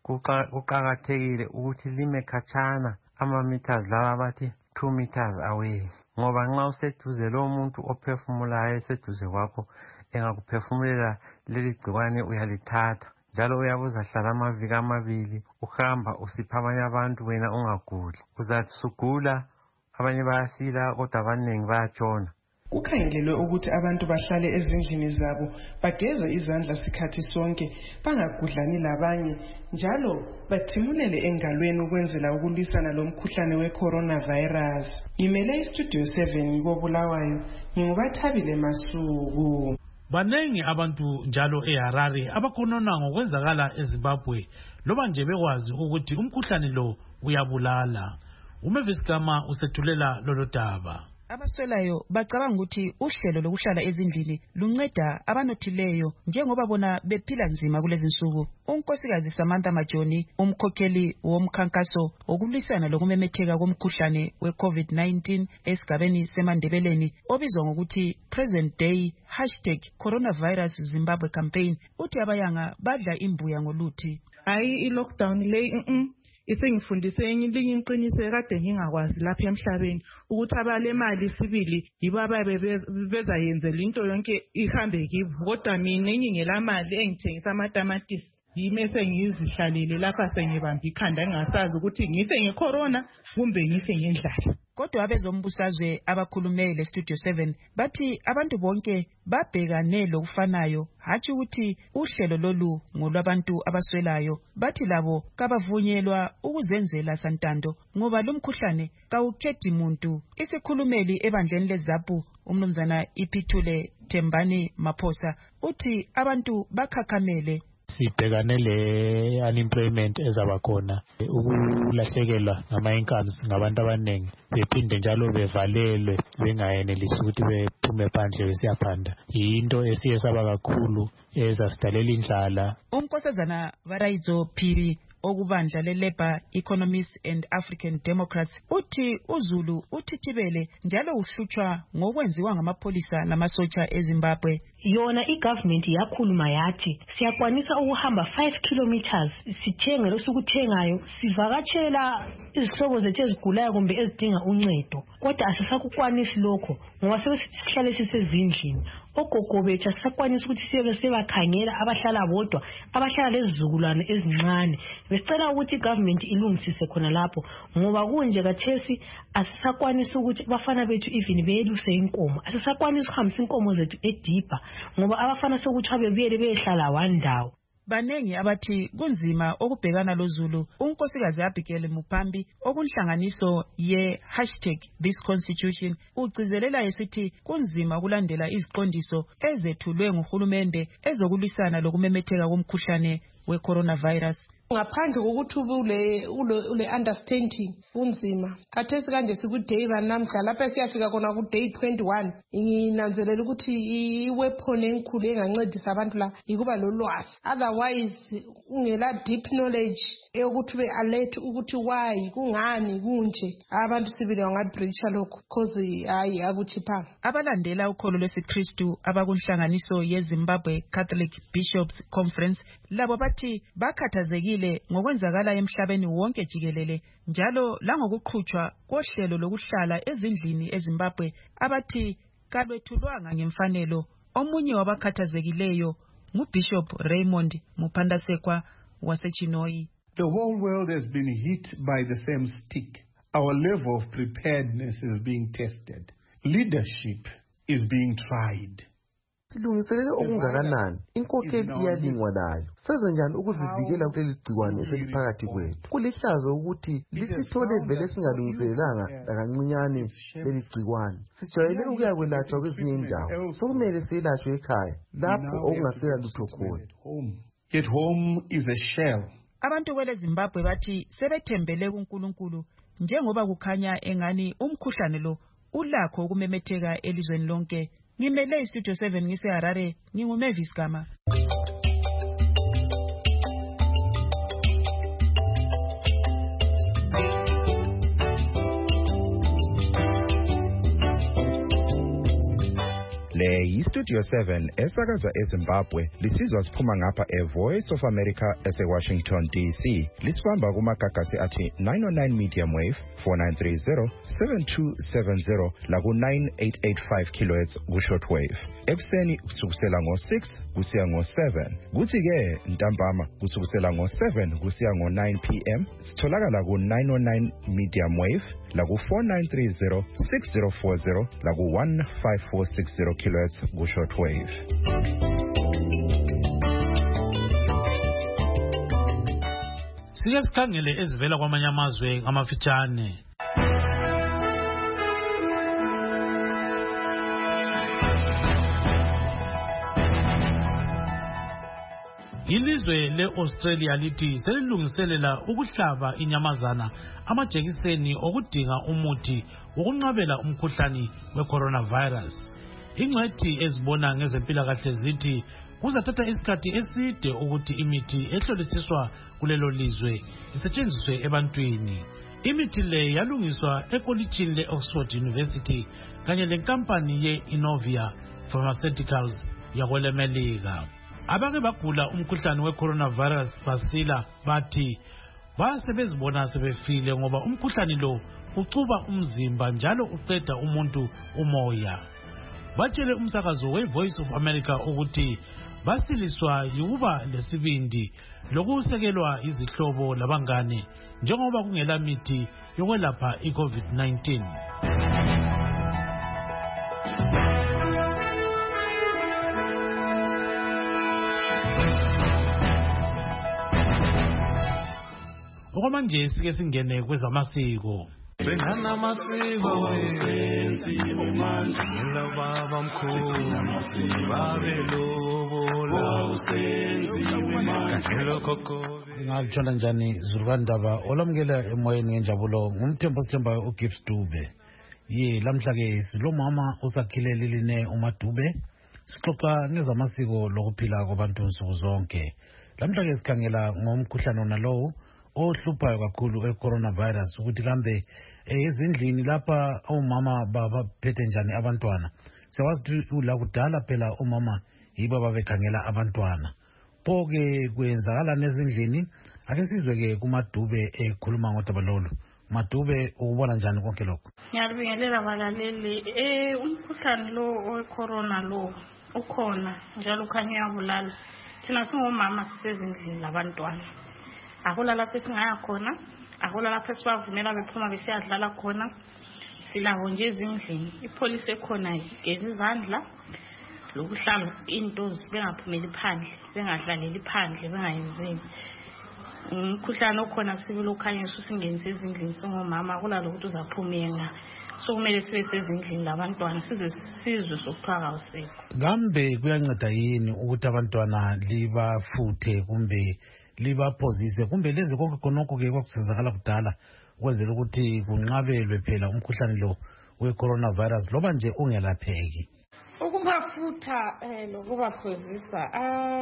Kuqakathekile ukuthi lime khatshana ama-meters lawa bathi 2 meters away ngoba nxa useduze lo muntu ophefumulayo eseduze kwakho engakuphefumulela leli gciwane uyalithatha njalo uyabe uzahlala amaviki amabili uhamba usipha abanye abantu wena ungaguli. Uzathi sugula abanye bayasila kodwa abaningi bayatshona. Kukhangelelwe ukuthi abantu bahlale ezindlini zabo bageze izandla sikhathi sonke bangagudlani labanye njalo bathimulele engalweni ukwenzela ukulwisana lomkhuhlane we-coronavirus. Ngimele istudio 7 kobulawayo ngingubathabile Masuku. Banengi abantu njalo eHarare abakhonona ngokwenzakala eZimbabwe loba nje bekwazi ukuthi umkhuhlane lo uyabulala. Umavis Gama usethulela lolu daba. Abaswelayo bacabanga ukuthi uhlelo lokuhlala ezindlini lunceda abanothileyo njengoba bona bephila nzima kulezi nsuku. Unkosikazi Samantha Majoni, umkhokheli womkhankaso wokulwisana lokumemetheka komkhuhlane we-COVID-19 esigabeni seMandebeleni obizwa ngokuthi Present Day #coronavirus Zimbabwe campaign, uthi abayanga badla imbuya ngoluthi. Hayi i-lockdown le isengifundise elinye iqiniso ekade ngingakwazi lapha emhlabeni ukuthi abalemali sibili yibo ababe bezayenzela into yonke ihambe kibo, kodwa mina ngingelamali engithengisa amatamatisi yime sengizihlalile lapha sengibamba ikhanda ngingasazi ukuthi ngife ngecorona kumbe ngife ngendlala. Kodwa abezombusazwe abakhulumele Studio 7 bathi abantu bonke babhekane lokufanayo, hatshi ukuthi uhlelo lolu ngolwabantu abaswelayo. Bathi labo kabavunyelwa ukuzenzela santando ngoba lumkhuhlane kawukhethi muntu. Isikhulumeli ebandleni leZAPU umnumzana Iphithule Thembani Maphosa uthi abantu bakhakhamele. Sibhekane le unemployment ezabakhona, ukulahlekelwa ngama-incomes ngabantu abaningi, bephinde njalo bevalelwe bengayenelisi ukuthi bephume phandle besiyaphanda. Yinto esiye saba kakhulu ezasidalela indlala. Unkosazana Varaizo Phiri okubandla le-Labour Economists and African Democrats uthi uZulu uthithibele njalo uhlutshwa ngokwenziwa ngamapholisa namasotsha eZimbabwe. Yona i-government yakhuluma yathi siyakwanisa ukuhamba 5 kilometers sithenge lesukuthengayo, sivakatshela izihlobo zethu ezigulayo kumbe ezidinga uncedo, kodwa asisakukwanisi lokho ngoba sihlale sisezindlini. Ogogo bethu asisakwanisi ukuthi sibe sebakhangela abahlala bodwa, abahlala lezizukulwane ezincane. Besicela ukuthi i-government ilungisise khona lapho ngoba kunje kathesi asisakwanisi ukuthi bafana bethu even beyeluse inkomo, asisakwanisi ukuhambisa inkomo zethu edibha ngoba abafana sokuthi abebuyele behlala wandawo. Banengi abathi kunzima okubhekana loZulu. Unkosikazi Abigail Mupambi okunhlanganiso ye #ThisConstitution ugcizelela esithi kunzima ukulandela iziqondiso ezethulwe nguhulumende ezokulwisana lokumemetheka komkhuhlane we-coronavirus. Ngaphandle kokuthi ule understanding kunzima. Khathesi kanje siku-day namhla lapha siyafika khona ku-day 21 nginanzelela ukuthi iweapon enkulu engancedisa abantu la ikuba lolwazi. Otherwise ungela deep knowledge eyokuthi be-alert ukuthi why kungani kunje abantu sibili wangabreacha lokho cause hayi akuchiphanga. Abalandela ukholo lwesiKristu abakunhlanganiso yeZimbabwe Catholic Bishops Conference labo bathi bakhathazekile ngokwenzakala emhlabeni wonke jikelele njalo langokuqhutshwa kohlelo lokuhlala ezindlini eZimbabwe abathi kalwethulwanga ngemfanelo. Omunye wabakhathazekileyo nguBishop Raymond Muphandasekwa waseChinoi. The whole world has been hit by the same stick. Our level of preparedness is being tested. Leadership is being tried. Silungiselele okungakanani, inkokheli iyalingwa nayo. Senze njani ukuzivikela kuleli gciwane eseliphakathi kwethu? Kulihlazo ukuthi lisithole vele singalungiselelanga lakancinyane leli gciwane. Sijwayele ukuyakwelatshwa kwezinye indawo, sokumele siyelashwe ekhaya lapho okungasela lutho khona. Yet home is a shell. Abantu kwele Zimbabwe bathi sebethembele kuNkulunkulu njengoba kukhanya engani umkhuhlane lo ulakho ukumemetheka elizweni lonke. Ngimele Studio 7 ngiseHarare, nginguMavis Gama. Le yiStudio 7 esakaza eZimbabwe lisizwa siphuma ngapha eVoice of America eseWashington DC. Lisibamba kumagagasi athi 909 medium wave 4930 7270 laku 9885 kHz ku shortwave. Ekuseni kusukela ngo6 kusiya ngo7. Kuthi ke ntambama kusukela ngo7 kusiya ngo9 PM. Sitholakala ku 909 medium wave laku 4930 6040 laku 15460 kHz ku shortwave. Sike sikhangele ezivela kwamanye amazwe ngamafitshane. Ilizwe le-Australia lithi selilungiselela ukuhlaba inyamazana amajekiseni okudinga umuthi wokunqabela umkhuhlane we-coronavirus. Ingcwethi ezibona ngezempilakahle zithi kuzathatha isikhathi eside ukuthi imithi ehlolisiswa kulelo lizwe isetshenziswe ebantwini. Imithi le yalungiswa ekolitshini le-Oxford University kanye lenkampani ye-Inovia Pharmaceuticals yakwelemelika. Abake bagula umkhuhlane we-coronavirus basila bathi basebezibona sebefile ngoba umkhuhlane lo ucuba umzimba njalo uqeda umuntu umoya. Batshele umsakazo we-Voice of America ukuthi basiliswa yikuba lesibindi lokusekelwa izihlobo labangane njengoba kungela mithi yokwelapha i-COVID-19. Okwamanje sike singene kwezamasiko. Sengana masiko wenziwe manje ngilababa mkhulu babelobola usenziwe manje kokho. Ngalithola njani Zulukandaba olamukela emoyeni ngenjabulo ngumthembo sithembayo uGibbs Dube. Lamhla ke silomama usakhile liline uMadube sixoxa ngezamasiko lokuphila kwabantu nsuku zonke. Lamhla ke sikhangela ngomkhuhlane nalowo ohluphayo kakhulu e-coronavirus ukuthi kambe ezindlini lapha omama babaphethe njani abantwana. Siyawazi la kudala phela omama yibo babekhangela abantwana. Pho-ke kwenzakala nezindlini ake sizwe ke kuMadube ekhuluma ngodaba lolu. Madube ubona njani konke lokho? Ngiyabingelela balaleli. Umkhuhlane lo we-corona lo ukhona njalo ukhanya uyabulala. Thina singomama sisezindlini labantwana. Akula lapho esingaya khona, akula lapho esibavumela bephuma besiyadlala khona. Silabo nje ezindlini. Ipolice ekhona igeza izandla lokuhlala intozi bengaphumeli phandle, bengadlaleli phandle, bengayenzeni. Umkhuhlane okhona sibilo khanya usingenise ezindlini singomama akula lokuthi uzaphumela. So kumele sibe sezindlini labantwana sizwe sokuthiwa kawusekho. Kambe kuyanceda yini ukuthi abantwana libafuthe kumbe libaphozise kumbe lezi konke khonokho ke kwakusenzakala kudala ukwenzela ukuthi kunqabelwe phela umkhuhlane lo we-coronavirus loba nje ungelapheki? Ukubafutha lokubaphozisa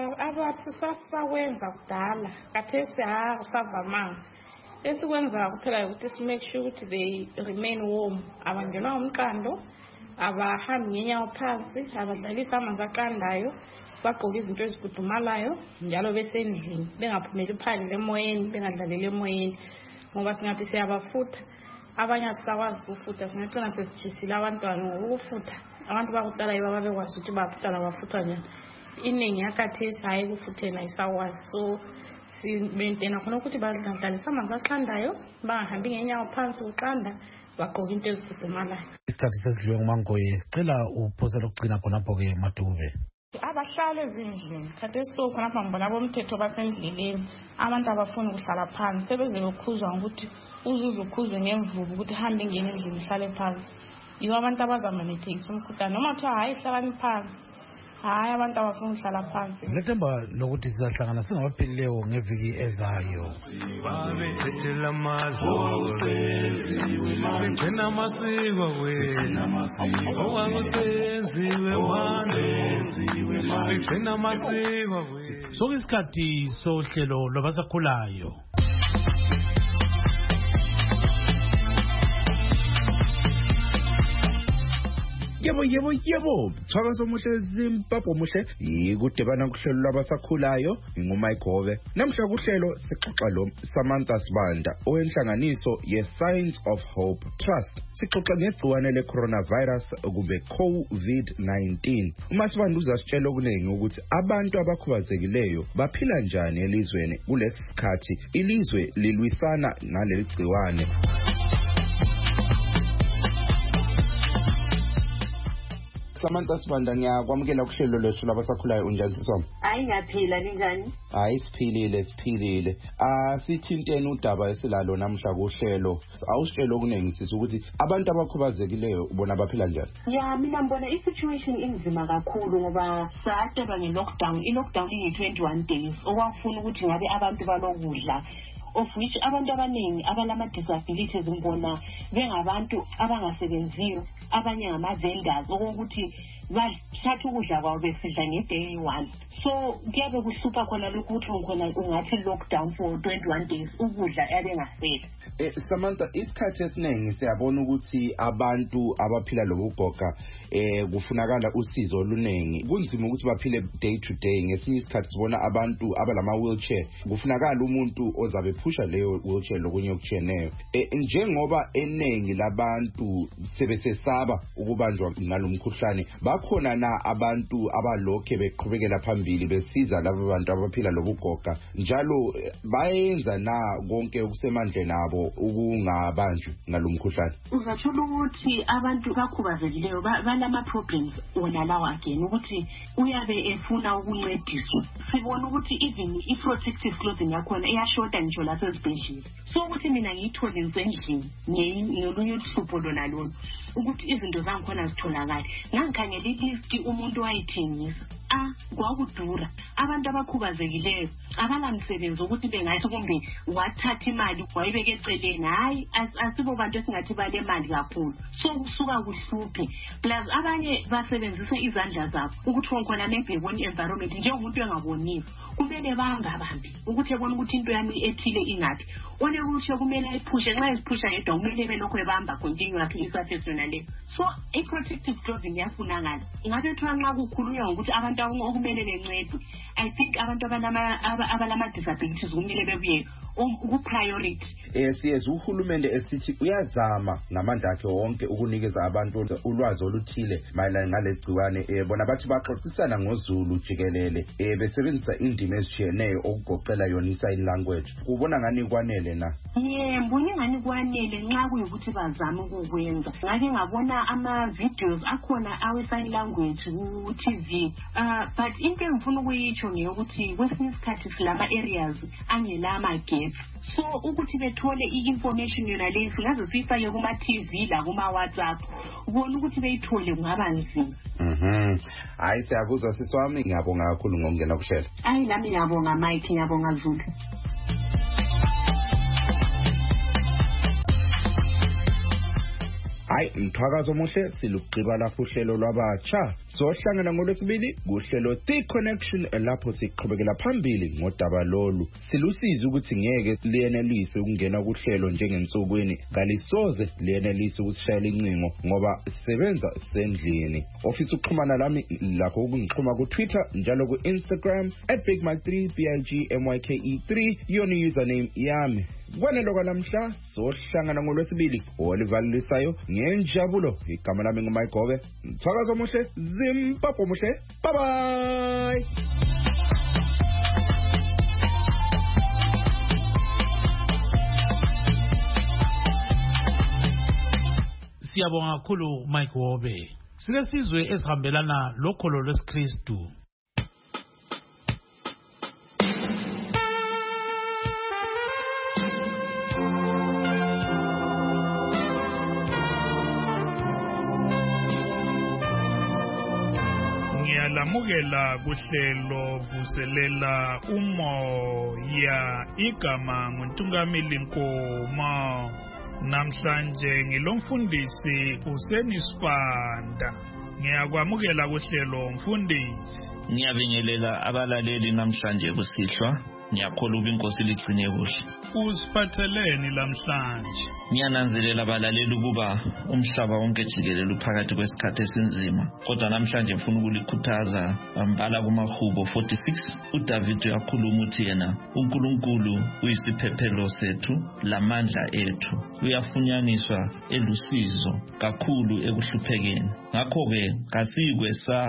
abasisakwenza kudala kathesi usavamanga. Esikwenza kuphela ukuthi si-make sure ukuthi they remain warm, abangenwa umqando, abahambi ngenyawo phansi, abadlalisa amanzi aqandayo, bagqoke izinto ezigudumalayo njalo besendlini bengaphumeli phandle emoyeni, bengadlaleli emoyeni ngoba singathi siyabafutha abanye asisakwazi ukufutha singagcina sesijisile abantwana ngokufutha. Abantu bakudala yibo ababekwazi ukuthi bafutha labafutha njani. Iningi yakhathesi hayi kufuthela isakwazi. So simentena khona ukuthi badlalisa amanzi aqandayo, bangahambi ngenyawo phansi uqanda, bagqoke into ezigudumalayo. Isikhathi sesidliwe nguMangoye, sicela uphose lokugcina khonapho-ke Madube. Abahlala ezindlini khathesi so khonapha ngibona bomthetho basendleleni abantu abafuni ukuhlala phansi sebeze bekhuzwa ukuthi ukhuzwe ngemvubu ukuthi hambe ingene endlini ihlale phansi. Yibo abantu abazamamethekisa umkhuhlane noma kuthiwa hayi hlalani phansi, hayi abantu abafuna ukuhlala phansi. Ngilethemba lokuthi sizahlangana singabaphilileyo ngeviki ezayo. Babethethela amazwi begcina amasiko wethu okwakusenziwe manje begcina amasiko wethu. Sokuyisikhathi sohlelo lwabasakhulayo. Yebo thakazo muhle Zimbabwe muhle ikudebana kuhlelo labasakhulayo nguMayikhove. Namhla kuhlelo sixoxa lo Samantha Sibanda owenhlanganiso ye-Signs of Hope Trust. Sixoxa ngegciwane le-coronavirus kumbe COVID-19. uMasibanda uzasitshela okuningi ukuthi abantu abakhubazekileyo baphila njani elizweni kulesi sikhathi ilizwe lilwisana naleli gciwane. Samantha Sibanda ngiyakwamukela kuhlelo lwethu labasakhulayo unjani siswami? Hayi ngiyaphila ninjani? Hayi siphilile. Sithintene udaba esilalo namhla kuhlelo. Awusitshela okuningi sisi ukuthi abantu abakhubazekileyo ubona baphila njani? Ya mina ngibona i-situation inzima kakhulu ngoba sadeba nge-lockdown. I-lockdown ingi-21 days. Okwafuna ukuthi ngabe abantu balokudla. Of which abantu abaningi abalama-disabilities ngibona bengabantu abangasebenziyo, abanye ngama-vendors okokuthi bathatha ukudla kwabo besidla nge-day one. So kuyabe kuhlupha khona lokhu ukuthi ngikhona ungathi lockdown for 21 days ukudla abengaseli. Samantha, isikhathi esiningi siyabona ukuthi abantu abaphila lobugoga kufunakala usizo oluningi. Kunzima ukuthi baphile day to day. Ngesinye isikhathi sibona abantu abalama wheelchair kufunakala umuntu ozabe phusha leyo wheelchair lokunye okutsheneyo. Njengoba eningi labantu sebesesaba ukubanjwa ngalomkhuhlane, bakhona na abantu abalokhe beqhubekela phambili besiza labo bantu abaphila lobugoga njalo bayenza na konke okusemandleni abo ukungabanjwa ngalomkhuhlane? Uzathola ukuthi abantu bakhubazekileyo balama problems wona lawa again ukuthi uyabe efuna ukuncediswa. Sibona ukuthi even i-protective clothing yakhona iyashota ngisho lasezibhedlela. So ukuthi mina ngiyithole ngisendlini ngolunye uhlupho lona lona ukuthi izinto zangikhona zitholakala. Ngangikhangela ilist umuntu wayithengisa. Kwakudura. Abantu abakhubazekileyo abalamsebenzi ukuthi bengayise kumbe wathatha imali wayibeke eceleni. Hayi asibo bantu esingathi bale mali kakhulu. So kusuka kuhluphe. Plus abanye basebenzisa izandla zabo ukuthi khona nebhekoni environment njengomuntu engaboniyo. Kumele bangabambi ukuthi ebona ukuthi into yami ethile ingathi. One ukuthi kumele ayiphushe nxa esiphusha yedwa kumele belokho ebamba continuously isaphesona le. So i-protective clothing yafunakala. Ngabe thola nxa kukhulunywa ukuthi abantu okumele bencedwe. I think abantu abalama disabilities kumele bebuye ku-priority. Siyeza uhulumende esithi uyazama ngamandla akhe wonke ukunikeza abantu ulwazi oluthile mayelana ngalegciwane. Bona bathi baxoxisana ngoZulu jikelele besebenzisa indimi ezitshiyeneyo okugoqela yona i-sign language. Ubona ngani kwanele na? Mbona ngani kwanele nxa kuyikuthi bazama ukukwenza. Ngake ngabona ama-videos akhona awe-sign language ku-TV. But into engifuna ukuyitsho ngeyokuthi kwesinye isikhathi silama areas angela ama-gaps. So ukuthi bethole i-information yona leyo singaze siyifake kuma-TV la kuma-WhatsApp ubona ukuthi beyithole kungaba nzima. Hayi siyakuzwa siswami, ngiyabonga kakhulu ngokungena kuhlelo. Hayi nami ngiyabonga Mike, ngiyabonga Zulu. Hayi mthwakazo omuhle silugqiba lapho uhlelo lwabatsha. Sohlangana ngolwesibili kuhlelo The Connection lapho siqhubekela phambili ngodaba lolu. Silusiza ukuthi ngeke liyenelise ukungena kuhlelo njengensukwini, kalisoze liyenelise ukusishayela incingo ngoba sisebenza sendlini. Ofisa ukuxhumana lami lakho ukungixhuma ku Twitter njalo ku Instagram @bigmike3 BIGMYKE3 yona username yami. Kwanelo kwalamhla sohlangana ngolwesibili olivalisayo ngenjabulo. Igama lami nguMayigobe. Mthwakazo omuhle, Zimbabwe omuhle. Bye bye. Siyabonga kakhulu Mayigobe. Sike sizwe esihambelana lokholo lwesikristu. Lamukela kuhlelo vuselela umoya, igama nguNtungamili Nkoma. Namhlanje ngilomfundisi uSenisibanda. Ngiyakwamukela kuhlelo mfundisi. Ngiyabingelela abalaleli namhlanje kusihlwa. Ngiyakholwa ukuba inkosi ligcine kuhle. Usiphatheleni lamhlanje? Ngiyananzelela abalaleli ukuba umhlaba wonke jikelele uphakathi kwesikhathi esinzima. Kodwa namhlanje ngifuna ukulikhuthaza bambala kumaHubo 46. uDavid uyakhuluma uthi yena uNkulunkulu uyisiphephelo sethu lamandla ethu. Uyafunyaniswa elusizo kakhulu ekuhluphekeni. Ngakho-ke kasikwesaba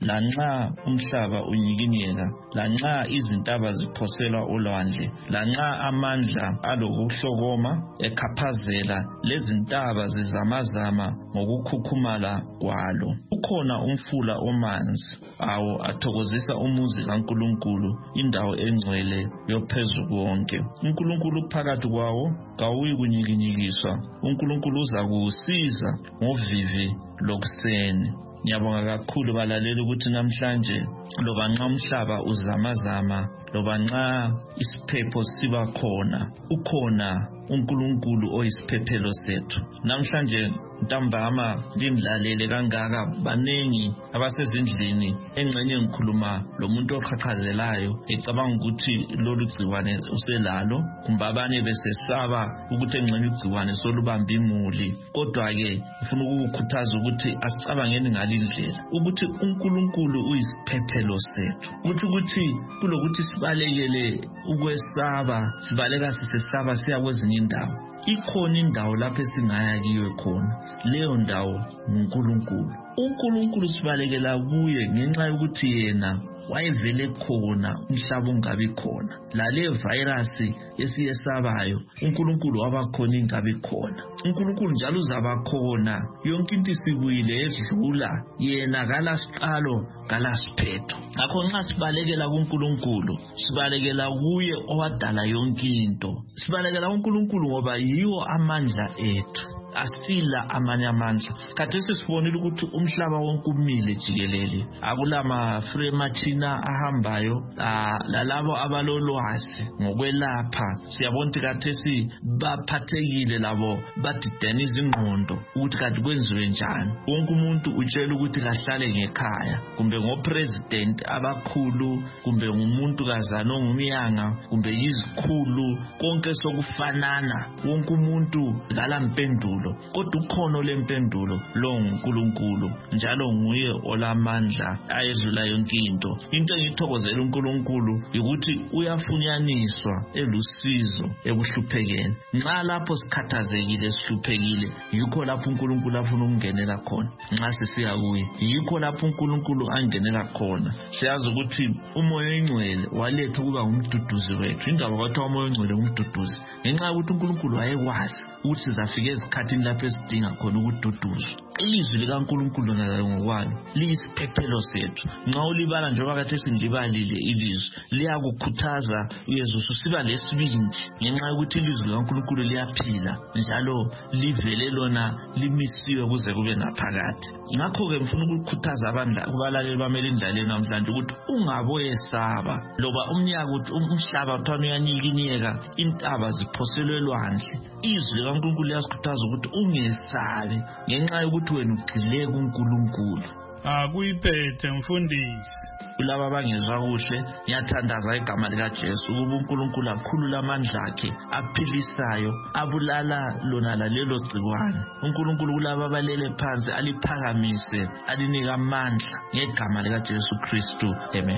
lanxa umhlaba unyikinyeka, lanxa izintaba ziphoselwa olwandle, lanxa amandla alokuhlokoma ekhaphazela, lezintaba zizamazama ngokukhukhumala kwalo. Ukhona umfula omanzi, awo athokozisa umuzi kaNkulunkulu, indawo engcwele yophezulu wonke. uNkulunkulu phakathi kwawo kawuyi kunyikinyikiswa. uNkulunkulu uza kusiza ngovivi lokuseni. Ngiyabonga kakhulu balaleli ukuthi namhlanje loba nxa umhlaba uzamazama, loba nxa isiphepho siba khona, ukhona uNkulunkulu oyisiphephelo sethu. Namhlanje ntambama limlalele kangaka, banengi abasezindlini engxenye ngikhuluma lomuntu oqhaqhazelayo ecabanga ukuthi lolu gciwane uselalo, kumbe abanye besesaba ukuthi engxenye ugciwane solubamba imuli. Kodwa-ke ngifuna ukukukhuthaza ukuthi asicabangeni ngalindlela ukuthi uNkulunkulu uyisiphephelo sethu, ukuthi kulokuthi sibalekele ukwesaba, sibaleka sisesaba siya kwezinye indawo. Ikhona indawo lapho esingaya kiyo khona, leyo ndawo nguNkulunkulu. uNkulunkulu sibalekela kuye ngenxa yokuthi yena wayevele khona umhlaba ungabi khona. Lale virus esiyesabayo uNkulunkulu wabakhona ingabi khona. uNkulunkulu njalo uzaba khona yonke into isibuyile edlula, yena kalasiqalo kalasiphetho. Ngakho nxa sibalekela kuNkulunkulu, sibalekela kuye owadala yonke into. Sibalekela kuNkulunkulu ngoba yiwo amandla ethu, asila amanye amandla. Khathesi sibonile ukuthi umhlaba wonke umile jikelele, akulama free machina ahambayo, lalabo abalolwazi ngokwelapha. Siyabona ukuthi khathesi baphathekile labo, badidene izingqondo ukuthi kanti kwenziwe njani. Wonke umuntu utshela ukuthi kahlale ngekhaya, kumbe ngopresident abakhulu, kumbe ngumuntu kazana ongumyanga, kumbe yizikhulu, konke sokufanana. Wonke umuntu kalampendulo, kodwa ukhono lempendulo lo nguNkulunkulu, njalo nguye olamandla ayedlula yonke into. Into engithokozela uNkulunkulu ukuthi uyafunyaniswa elusizo ebuhluphekeni. Nxa lapho sikhathazekile, sihluphekile, yikho lapho uNkulunkulu afuna ukungenela khona. Nxa sisiya kuye, yikho lapho uNkulunkulu angenela khona. Siyazi ukuthi umoya oyingcwele waletha ukuba ngumduduzi wethu. Ingaba kwathiwa umoya oyingcwele ngumduduzi ngenxa yokuthi uNkulunkulu wayekwazi ukuthi sizafika ezikhathini lapho esidinga khona ukududuzwa. Ilizwi likaNkulunkulu nalo ngokwalo liyisiphephelo sethu. Nxa ulibala njengoba kade sindlibalile ilizwi, liyakukhuthaza uyezus usiba lesibindi ngenxa yokuthi ilizwi likaNkulunkulu liyaphila njalo livele lona limisiwe kuze kube ngaphakathi. Ngakho-ke ngifuna ukukhuthaza abalaleli bamele indlaleni namhlanje ukuthi ungaboyesaba, loba umnyaka ukuthi umhlaba uthwana uyanyikinyeka, intaba ziphoselwe elwandle. Izwi likaNkulunkulu liyasikhuthaza ukuthi ungesabi ngenxa yokuthi wena ugxile kuNkulunkulu. Akuyiphethe mfundisi. Kulaba abangezwa kuhle, ngiyathandaza igama likaJesu ukuba uNkulunkulu akhulula amandla akhe aphilisayo, abulala lona lalelo gciwane. uNkulunkulu kulaba abalele phansi aliphakamise, alinika amandla ngegama likaJesu Kristu. Amen.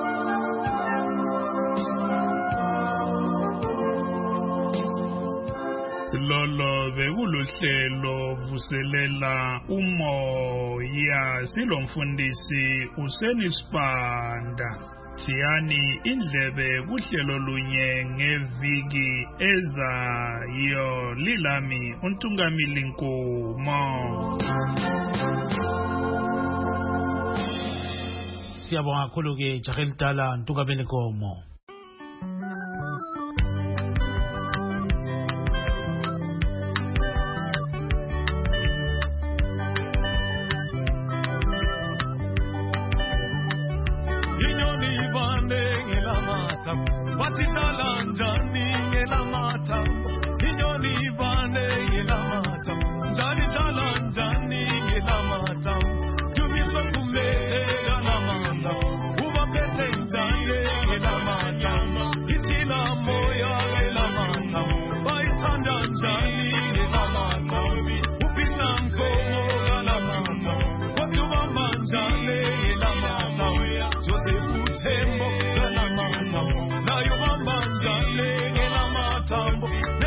Lolo bekulohlelo vuselela umoya, silomfundisi uSenisibanda. Siyani indlebe kuhlelo lunye ngeviki ezayo. Lilami uNtungamili Nkomo. Siyabonga kakhulu ke Jakelidala Ntungamili Nkomo. Batidala njani ngelamata, inyoni bane ngelamata, njani dala njani ngelamata, jubiswa kumete ngelamata, ubapete njani ngelamata, itila moya ngelamata, baitanda njani ngelamata, upita mkomo ngelamata, watu bamba njani ngelamata, Joseph Tembo ngelamata, nayo bamba njani ngelamata,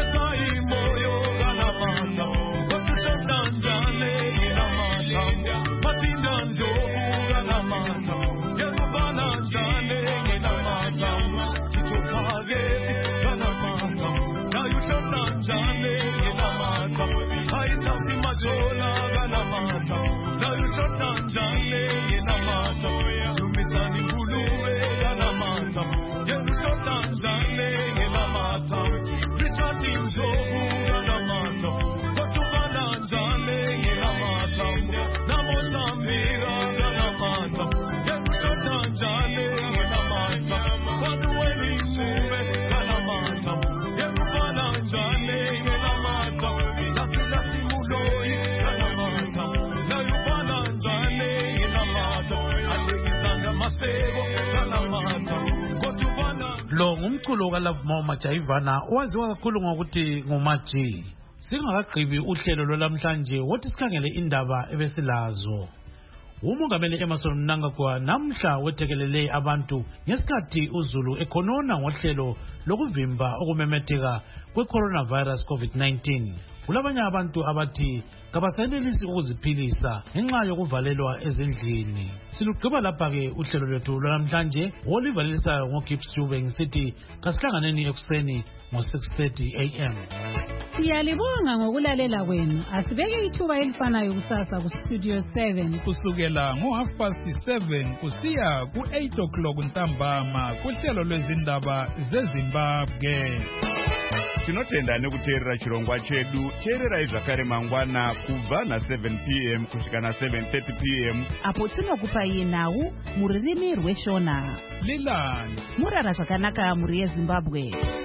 Kazola Ganamata, Narusotanjale Yenamata, Jumitani Buluwe Ganamata, Yerusotanjale Yenamata, Richati Zobu Ganamata, Kotubananjale Yenamata, Namosambira Ganamata, Yerusotanjale Yenamata, Waduweni Mume Ganamata, Yerubananjale Yenamata, Tapilati Muloi Ganamata, Nayubananjale Yenamata, Alexander Masego Ganamata, lo ngumculo kaLove More Majayivana owaziwa kakhulu ngokuthi nguMaji. Singakagqibi uhlelo lwalamhlanje wothi sikhangele indaba ebesilazo. Umongameli Emmerson Mnangagwa namhla wethekelele abantu ngesikhathi uZulu ekhonona ngohlelo lokuvimba okumemetheka kwe-coronavirus COVID-19. Kulabanye abantu abathi kabasenelisi ukuziphilisa ngenxa yokuvalelwa ezindlini. Silugqiba lapha-ke uhlelo lwethu lwanamhlanje olivalisayo ngoGibbs Dube ngisithi kasihlanganeni ekuseni ngo-6:30 AM. Siyalibonga ngokulalela kwenu. Asibeke ithuba elifanayo kusasa kuStudio 7 kusukela ngo7:30 kusiya ku8 ntambama kuhlelo lwezindaba zeZimbabwe. Tinotenda nekuteerera chirongwa chedu. Teererai zvakare mangwana kubva na7 PM kusvika na7:30 PM apo tinokupai nhau mururimi rweshona. Lilani murara zvakanaka muri yeZimbabwe.